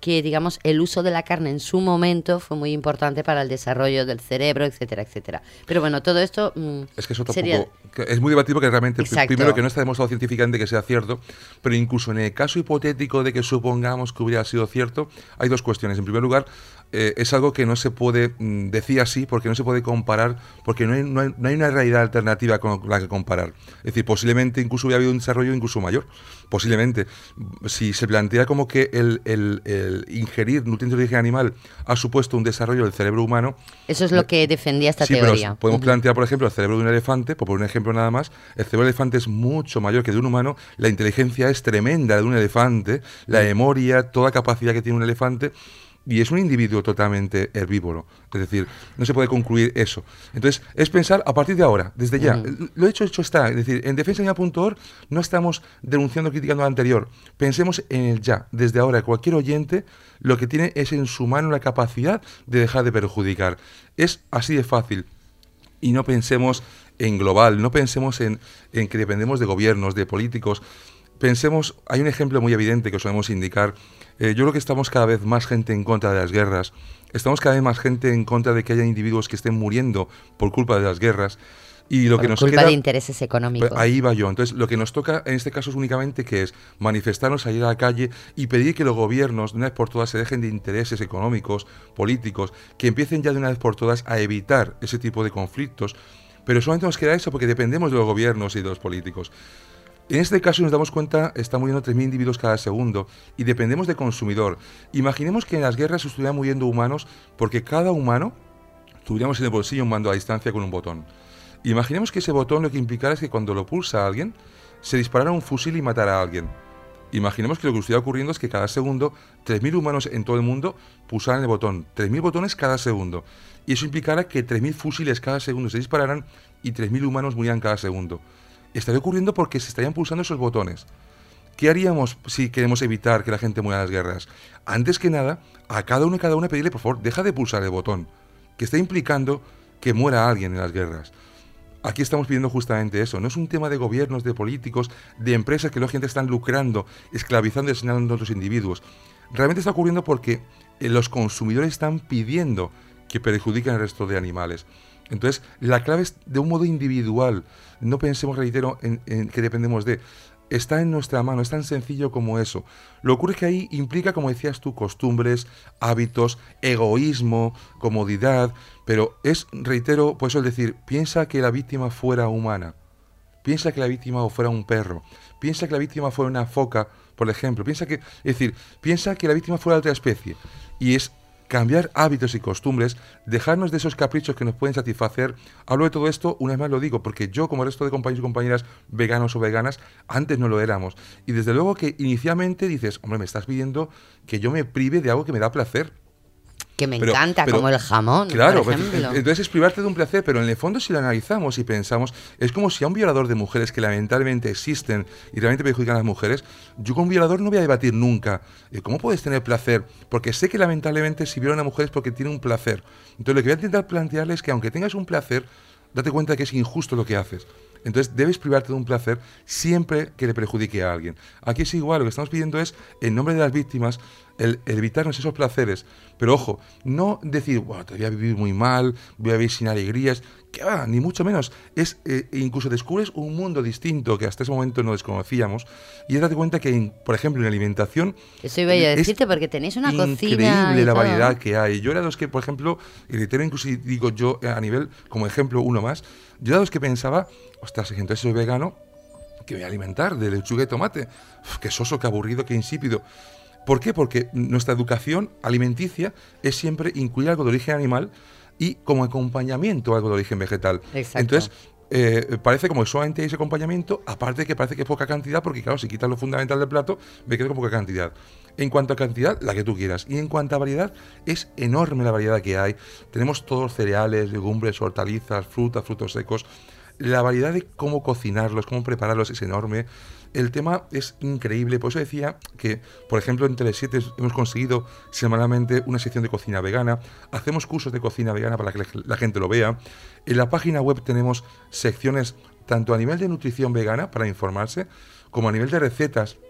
que, digamos, el uso de la carne en su momento fue muy importante para el desarrollo del cerebro, etcétera, etcétera. Pero bueno, todo esto mm, es que eso tampoco sería... que es muy debatible porque realmente, Exacto. primero, que no está demostrado científicamente que sea cierto, pero incluso en el caso hipotético de que supongamos que hubiera sido cierto, hay dos cuestiones. En primer lugar, eh, es algo que no se puede mm, decir así, porque no se puede comparar, porque no hay, no, hay, no hay una realidad alternativa con la que comparar. Es decir, posiblemente incluso hubiera habido un desarrollo incluso mayor, posiblemente. Si se plantea como que el, el, el ingerir nutrientes de origen animal ha supuesto un desarrollo del cerebro humano... Eso es lo que defendía esta sí, teoría. Pero podemos uh-huh. plantear, por ejemplo, el cerebro de un elefante, por poner un ejemplo nada más. El cerebro del elefante es mucho mayor que de un humano, la inteligencia es tremenda de un elefante, la memoria, toda capacidad que tiene un elefante... Y es un individuo totalmente herbívoro. Es decir, no se puede concluir eso. Entonces, es pensar a partir de ahora, desde ya. Uh-huh. Lo hecho, hecho está. Es decir, en defensa animal punto org no estamos denunciando, criticando lo anterior. Pensemos en el ya. Desde ahora, cualquier oyente lo que tiene es en su mano la capacidad de dejar de perjudicar. Es así de fácil. Y no pensemos en global, no pensemos en, en que dependemos de gobiernos, de políticos. Pensemos, hay un ejemplo muy evidente que os podemos indicar. Eh, yo creo que estamos cada vez más gente en contra de las guerras, estamos cada vez más gente en contra de que haya individuos que estén muriendo por culpa de las guerras. Y lo por que nos culpa queda, de intereses económicos. Pues ahí va yo. Entonces, lo que nos toca en este caso es únicamente que es manifestarnos, salir a la calle y pedir que los gobiernos, de una vez por todas, se dejen de intereses económicos, políticos, que empiecen ya de una vez por todas a evitar ese tipo de conflictos. Pero solamente nos queda eso porque dependemos de los gobiernos y de los políticos. En este caso nos damos cuenta, están muriendo tres mil individuos cada segundo y dependemos del consumidor. Imaginemos que en las guerras se estuvieran muriendo humanos porque cada humano tuviéramos en el bolsillo un mando a distancia con un botón. Imaginemos que ese botón lo que implicara es que cuando lo pulsa a alguien, se disparara un fusil y matara a alguien. Imaginemos que lo que estuviera ocurriendo es que cada segundo tres mil humanos en todo el mundo pulsaran el botón. tres mil botones cada segundo. Y eso implicara que tres mil fusiles cada segundo se dispararan y tres mil humanos murieran cada segundo. Estaría ocurriendo porque se estarían pulsando esos botones. ¿Qué haríamos si queremos evitar que la gente muera en las guerras? Antes que nada, a cada uno y cada una pedirle, por favor, deja de pulsar el botón, que está implicando que muera alguien en las guerras. Aquí estamos pidiendo justamente eso. No es un tema de gobiernos, de políticos, de empresas que lógicamente están lucrando, esclavizando y asesinando a otros individuos. Realmente está ocurriendo porque los consumidores están pidiendo que perjudiquen al resto de animales. Entonces, la clave es de un modo individual. No pensemos, reitero, en, en que dependemos de... Está en nuestra mano, es tan sencillo como eso. Lo que ocurre es que ahí implica, como decías tú, costumbres, hábitos, egoísmo, comodidad, pero es, reitero, por eso el decir, piensa que la víctima fuera humana, piensa que la víctima fuera un perro, piensa que la víctima fuera una foca, por ejemplo, piensa que, es decir, piensa que la víctima fuera de otra especie, y es cambiar hábitos y costumbres, dejarnos de esos caprichos que nos pueden satisfacer. Hablo de todo esto, una vez más lo digo, porque yo, como el resto de compañeros y compañeras veganos o veganas, antes no lo éramos. Y desde luego que inicialmente dices, hombre, me estás pidiendo que yo me prive de algo que me da placer. Que me pero, encanta, pero, como el jamón, claro, por ejemplo. Entonces es privarte de un placer, pero en el fondo si lo analizamos y pensamos, es como si a un violador de mujeres que lamentablemente existen y realmente perjudican a las mujeres, yo con un violador no voy a debatir nunca, ¿cómo puedes tener placer? Porque sé que lamentablemente si violan a mujeres porque tiene un placer. Entonces lo que voy a intentar plantearles es que aunque tengas un placer, date cuenta que es injusto lo que haces. Entonces debes privarte de un placer siempre que le perjudique a alguien. Aquí es igual, lo que estamos pidiendo es, en nombre de las víctimas, el, el evitarnos esos placeres. Pero ojo, no decir, bueno, te voy a vivir muy mal, voy a vivir sin alegrías, que va, ni mucho menos. Es eh, incluso descubres un mundo distinto que hasta ese momento no desconocíamos y es darte cuenta que, en, por ejemplo, en alimentación... Eso iba a decirte, porque tenéis una cocina... Increíble la variedad que hay. Yo era de los que, por ejemplo, y reitero incluso digo yo a nivel, como ejemplo, uno más, yo era de los que pensaba, ostras, entonces soy vegano, que me voy a alimentar de lechuga y tomate. Uf, qué soso, qué aburrido, qué insípido. ¿Por qué? Porque nuestra educación alimenticia es siempre incluir algo de origen animal y como acompañamiento algo de origen vegetal. Exacto. Entonces, eh, parece como que solamente hay ese acompañamiento, aparte que parece que es poca cantidad, porque claro, si quitas lo fundamental del plato, me quedo con poca cantidad. En cuanto a cantidad, la que tú quieras. Y en cuanto a variedad, es enorme la variedad que hay. Tenemos todos los cereales, legumbres, hortalizas, frutas, frutos secos. La variedad de cómo cocinarlos, cómo prepararlos es enorme. El tema es increíble. Por eso decía que, por ejemplo, en Tele siete hemos conseguido semanalmente una sección de cocina vegana. Hacemos cursos de cocina vegana para que la gente lo vea. En la página web tenemos secciones tanto a nivel de nutrición vegana para informarse, como a nivel de recetas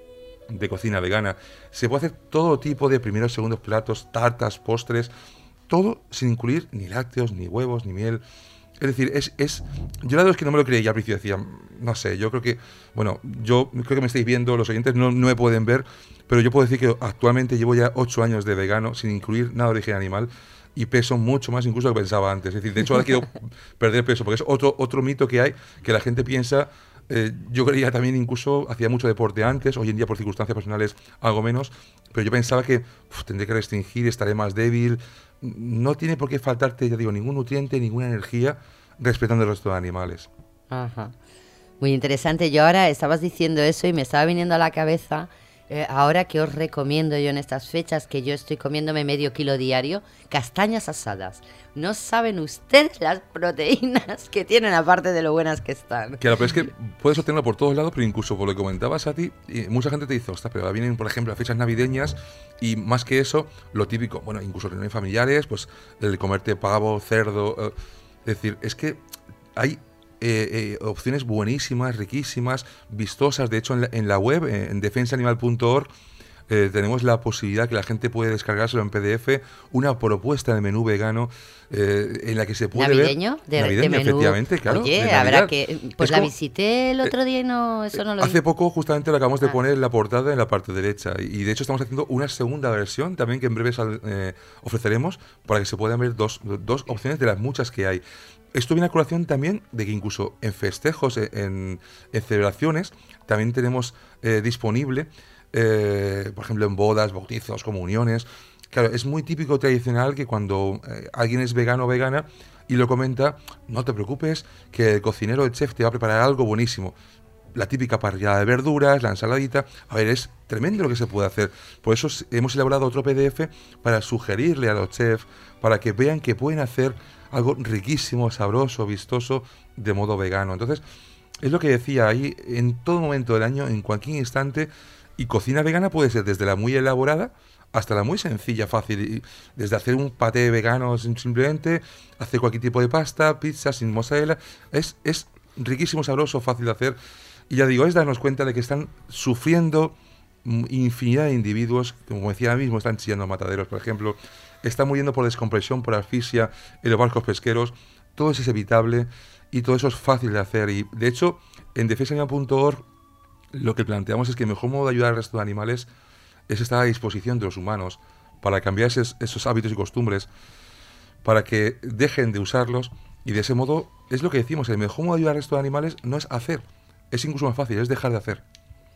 de cocina vegana. Se puede hacer todo tipo de primeros, segundos platos, tartas, postres, todo sin incluir ni lácteos, ni huevos, ni miel. Es decir, es, es yo la verdad es que no me lo creía al principio, decía, no sé, yo creo que, bueno, yo creo que me estáis viendo, los oyentes no, no me pueden ver, pero yo puedo decir que actualmente llevo ya ocho años de vegano sin incluir nada de origen animal y peso mucho más incluso de lo que pensaba antes. Es decir, de hecho ahora quiero perder peso, porque es otro, otro mito que hay, que la gente piensa, eh, yo creía también incluso, hacía mucho deporte antes, hoy en día por circunstancias personales algo menos, pero yo pensaba que uf, tendré que restringir, estaré más débil. No tiene por qué faltarte, ya digo, ningún nutriente, ninguna energía, respetando el resto de animales. Ajá. Muy interesante. Yo ahora estabas diciendo eso y me estaba viniendo a la cabeza, eh, ahora que os recomiendo yo en estas fechas, que yo estoy comiéndome medio kilo diario, castañas asadas. No saben ustedes las proteínas que tienen, aparte de lo buenas que están. Claro, pero es que puedes obtenerlo por todos lados, pero incluso por lo que comentabas a ti, mucha gente te dice, ostras, pero ahora vienen, por ejemplo, las fechas navideñas y más que eso, lo típico, bueno, incluso reuniones familiares, pues el comerte pavo, cerdo, eh, es decir, es que hay eh, eh, opciones buenísimas, riquísimas, vistosas. De hecho, en la, en la web, en defensa animal punto org, Eh, tenemos la posibilidad que la gente puede descargárselo en P D F, una propuesta de menú vegano eh, en la que se puede ¿Navideño? ver... De, navideño, de menú. efectivamente, claro. Oye, de habrá que... Pues es la como, visité el otro día y no, eso no lo Hace vi. poco justamente lo acabamos de Ah. poner en la portada en la parte derecha y, y de hecho estamos haciendo una segunda versión también que en breve sal, eh, ofreceremos para que se puedan ver dos, dos opciones de las muchas que hay. Esto viene a colación también de que incluso en festejos, en, en celebraciones, también tenemos eh, disponible... Eh, por ejemplo, en bodas, bautizos, comuniones. Claro, es muy típico tradicional que cuando eh, alguien es vegano o vegana y lo comenta, no te preocupes, que el cocinero, el chef, te va a preparar algo buenísimo. La típica parrillada de verduras, la ensaladita. A ver, es tremendo lo que se puede hacer. Por eso hemos elaborado otro P D F para sugerirle a los chefs, para que vean que pueden hacer algo riquísimo, sabroso, vistoso, de modo vegano. Entonces, es lo que decía ahí, en todo momento del año, en cualquier instante. Y cocina vegana puede ser desde la muy elaborada hasta la muy sencilla, fácil. Y desde hacer un paté vegano simplemente, hacer cualquier tipo de pasta, pizza sin mozzarella. Es, es riquísimo, sabroso, fácil de hacer. Y ya digo, es darnos cuenta de que están sufriendo infinidad de individuos, como decía ahora mismo, están chillando mataderos, por ejemplo. Están muriendo por descompresión, por asfixia en los barcos pesqueros. Todo eso es evitable y todo eso es fácil de hacer. Y de hecho, en defensa animal punto org lo que planteamos es que el mejor modo de ayudar al resto de animales es estar a disposición de los humanos para cambiar esos, esos hábitos y costumbres, para que dejen de usarlos y de ese modo, es lo que decimos, el mejor modo de ayudar al resto de animales no es hacer, es incluso más fácil, es dejar de hacer.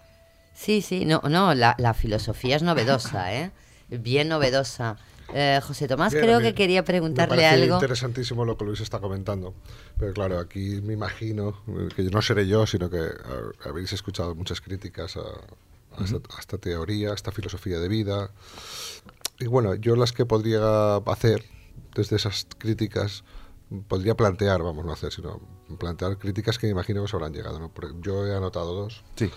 Sí, sí, no, no, la, la filosofía es novedosa, ¿eh? Bien novedosa. Eh, José Tomás, Bien, creo bien. que quería preguntarle Me parece algo. interesantísimo lo que Luis está comentando. Pero claro, aquí me imagino que no seré yo, sino que a, habéis escuchado muchas críticas a, a, esta, a esta teoría, a esta filosofía de vida. Y bueno, yo las que podría hacer desde esas críticas, podría plantear, vamos, no hacer, sino plantear críticas que me imagino que os habrán llegado, ¿no? Porque yo he anotado dos Sí.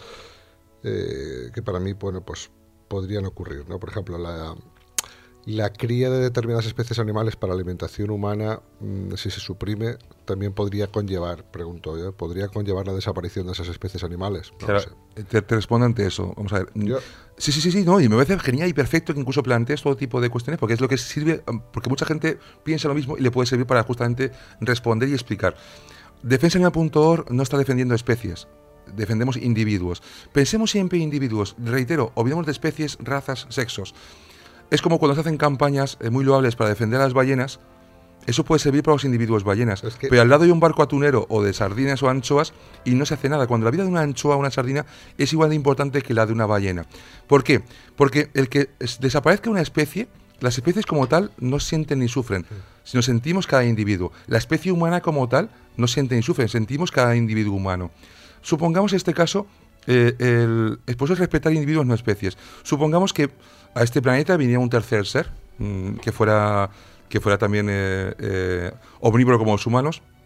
eh, que para mí, bueno, pues podrían ocurrir, ¿no? Por ejemplo, la... La cría de determinadas especies animales para alimentación humana, mmm, si se suprime, también podría conllevar, pregunto yo, ¿podría conllevar la desaparición de esas especies animales? No Claro, lo sé. te, te respondo ante eso. Vamos a ver. Yo- Sí, sí, sí, sí, no, y me parece genial y perfecto que incluso plantees todo tipo de cuestiones, porque es lo que sirve, porque mucha gente piensa lo mismo y le puede servir para justamente responder y explicar. defensa animal punto org no está defendiendo especies, defendemos individuos. Pensemos siempre en individuos, reitero, olvidemos de especies, razas, sexos. Es como cuando se hacen campañas eh, muy loables para defender a las ballenas, eso puede servir para los individuos ballenas, Es que- pero al lado hay un barco atunero o de sardinas o anchoas y no se hace nada, cuando la vida de una anchoa o una sardina es igual de importante que la de una ballena. ¿Por qué? Porque el que es- desaparezca una especie, las especies como tal no sienten ni sufren, sino sentimos cada individuo. La especie humana como tal no siente ni sufre, sentimos cada individuo humano. Supongamos este caso, eh, el, por eso es respetar individuos, no especies. Supongamos que a este planeta viniera un tercer ser, mmm, que fuera... que fuera también eh, eh, omnívoro como los humanos,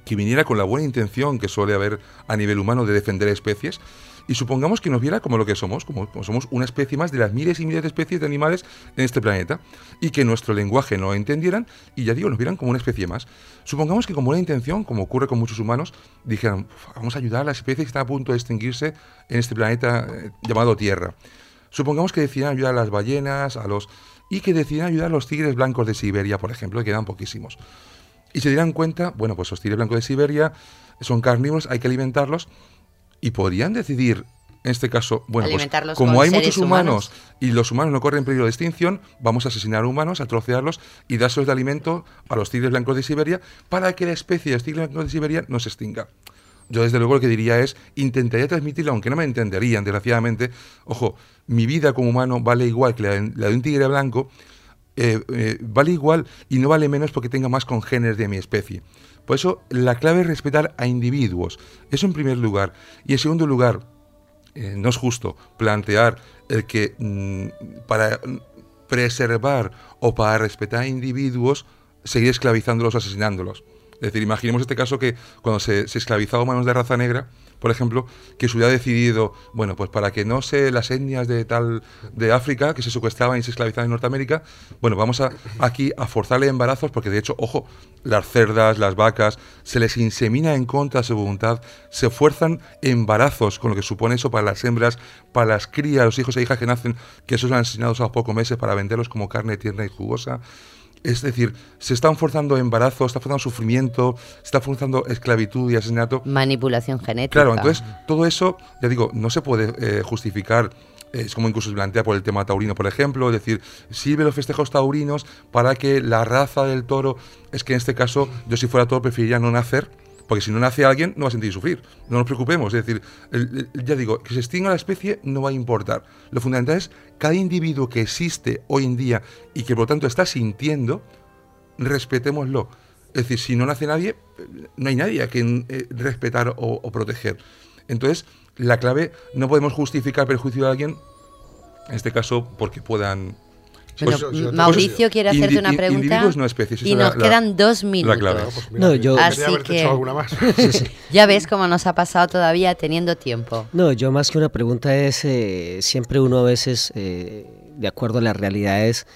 que viniera con la buena intención que suele haber a nivel humano de defender especies, y supongamos que nos viera como lo que somos, como, como somos una especie más de las miles y miles de especies de animales en este planeta, y que nuestro lenguaje no entendieran, y ya digo, nos vieran como una especie más. Supongamos que con buena intención, como ocurre con muchos humanos, dijeran, vamos a ayudar a las especies que están a punto de extinguirse en este planeta eh, llamado Tierra. Supongamos que decidieran ayudar a las ballenas, a los y que decidieran ayudar a los tigres blancos de Siberia, por ejemplo, que quedan poquísimos. Y se dieran cuenta, bueno, pues los tigres blancos de Siberia son carnívoros, hay que alimentarlos, y podrían decidir, en este caso, bueno, pues como hay muchos humanos, humanos y los humanos no corren peligro de extinción, vamos a asesinar a humanos, a trocearlos y dárselos de alimento a los tigres blancos de Siberia para que la especie de los tigres blancos de Siberia no se extinga. Yo desde luego lo que diría es, intentaría transmitirlo, aunque no me entenderían, desgraciadamente, ojo, mi vida como humano vale igual que la de, la de un tigre blanco, eh, eh, vale igual y no vale menos porque tenga más congéneres de mi especie. Por eso la clave es respetar a individuos, eso en primer lugar. Y en segundo lugar, eh, no es justo plantear el que mmm, para preservar o para respetar a individuos, seguir esclavizándolos o asesinándolos. Es decir, imaginemos este caso que cuando se, se esclavizaba humanos de raza negra, por ejemplo, que se hubiera decidido, bueno, pues para que no se las etnias de tal de África que se secuestraban y se esclavizaban en Norteamérica, bueno, vamos a aquí a forzarle embarazos, porque de hecho, ojo, las cerdas, las vacas, se les insemina en contra de su voluntad, se fuerzan embarazos, con lo que supone eso para las hembras, para las crías, los hijos e hijas que nacen, que esos son asesinados a los pocos meses para venderlos como carne tierna y jugosa. Es decir, se están forzando embarazos, se está forzando sufrimiento, se está forzando esclavitud y asesinato. Manipulación genética. Claro, entonces todo eso, ya digo, no se puede eh, justificar. Es como incluso se plantea por el tema taurino, por ejemplo, es decir, sirve los festejos taurinos para que la raza del toro, es que en este caso, yo si fuera toro preferiría no nacer, porque si no nace alguien no va a sentir sufrir, no nos preocupemos, es decir, el, el, ya digo, que se extinga la especie no va a importar. Lo fundamental es cada individuo que existe hoy en día y que por lo tanto está sintiendo, respetémoslo. Es decir, si no nace nadie, no hay nadie a quien eh, respetar o, o proteger. Entonces, la clave, no podemos justificar perjuicio a alguien, en este caso, porque puedan... Bueno, pues, yo, Mauricio pues, quiere hacerte indi, una pregunta individuos no especies, y nos la, quedan la, dos minutos. Clave. No, pues mira, no, yo Así haberte que hecho alguna más. Sí, sí. Ya ves cómo nos ha pasado todavía teniendo tiempo. No, yo más que una pregunta es, eh, siempre uno a veces, eh, de acuerdo a las realidades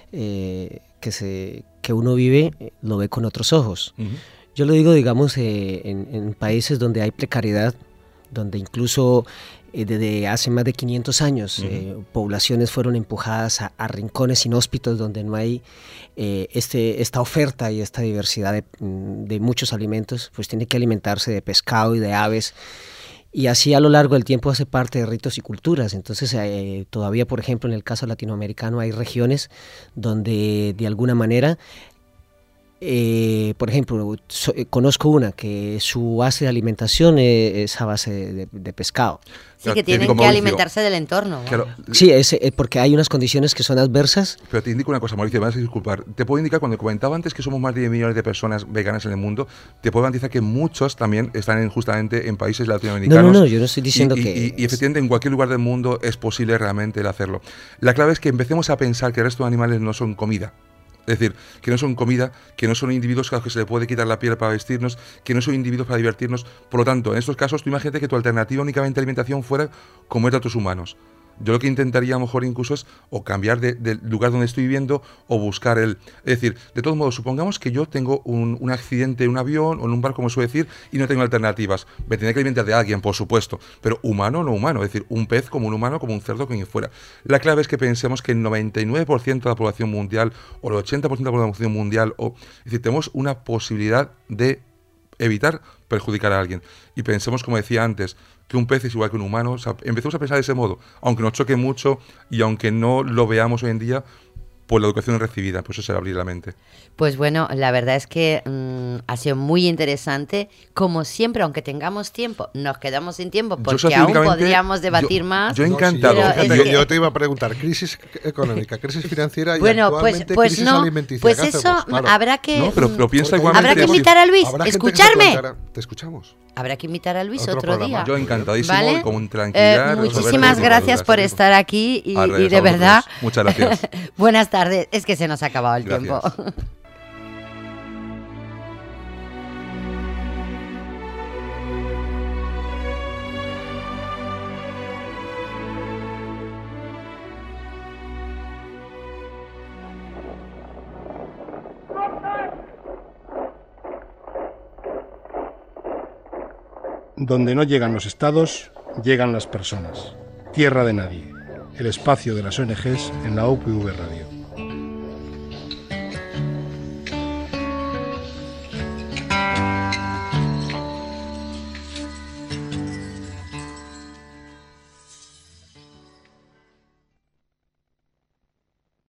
eh, que, se, que uno vive, eh, lo ve con otros ojos. Uh-huh. Yo lo digo, digamos, eh, en, en países donde hay precariedad, donde incluso eh, desde hace más de quinientos años uh-huh. eh, poblaciones fueron empujadas a, a rincones inhóspitos donde no hay eh, este, esta oferta y esta diversidad de, de muchos alimentos, pues tiene que alimentarse de pescado y de aves, y así a lo largo del tiempo hace parte de ritos y culturas. Entonces eh, todavía, por ejemplo, en el caso latinoamericano hay regiones donde de alguna manera Eh, por ejemplo, so, eh, conozco una que su base de alimentación es, es a base de, de pescado. Sí, que tienen que alimentarse del entorno. Claro. Sí, es, eh, porque hay unas condiciones que son adversas. Pero te indico una cosa, Mauricio, me vas a disculpar. Te puedo indicar, cuando comentaba antes que somos más de diez millones de personas veganas en el mundo, te puedo garantizar que muchos también están en, justamente en países latinoamericanos. No, no, no, yo no estoy diciendo y, que... Y, y, y efectivamente en cualquier lugar del mundo es posible realmente el hacerlo. La clave es que empecemos a pensar que el resto de animales no son comida. Es decir, que no son comida, que no son individuos a los que se le puede quitar la piel para vestirnos, que no son individuos para divertirnos. Por lo tanto, en estos casos, tú imagínate que tu alternativa únicamente de alimentación fuera comer a otros humanos. Yo lo que intentaría a lo mejor incluso es o cambiar de, del lugar donde estoy viviendo o buscar el... Es decir, de todos modos, supongamos que yo tengo un, un accidente en un avión o en un barco, como suele decir, y no tengo alternativas. Me tendré que alimentar de alguien, por supuesto, pero humano o no humano. Es decir, un pez como un humano, como un cerdo, como quien fuera. La clave es que pensemos que el noventa y nueve por ciento de la población mundial o el ochenta por ciento de la población mundial, o, es decir, tenemos una posibilidad de evitar perjudicar a alguien. Y pensemos, como decía antes, que un pez es igual que un humano. O sea, empecemos a pensar de ese modo, aunque nos choque mucho y aunque no lo veamos hoy en día, por la educación recibida, pues eso será abrir la mente. Pues bueno, la verdad es que mmm, ha sido muy interesante. Como siempre, aunque tengamos tiempo, nos quedamos sin tiempo porque aún podríamos debatir yo, más. Yo encantado. No, sí, yo, que... yo te iba a preguntar, crisis económica, crisis financiera y bueno, actualmente pues, pues crisis no, alimenticia. pues ¿Qué eso hacemos? Claro. habrá que... No, pero, pero piensa igualmente... Habrá que invitar a Luis, escucharme. Te escuchamos. Habrá que invitar a Luis otro, otro día. Yo encantadísimo, ¿vale? con tranquilidad. Eh, muchísimas gracias por estar aquí y, y de verdad... Muchas gracias. Buenas tardes. Es que se nos ha acabado el gracias. tiempo. Donde no llegan los estados, llegan las personas. Tierra de nadie, el espacio de las O N Ges en la U P V Radio.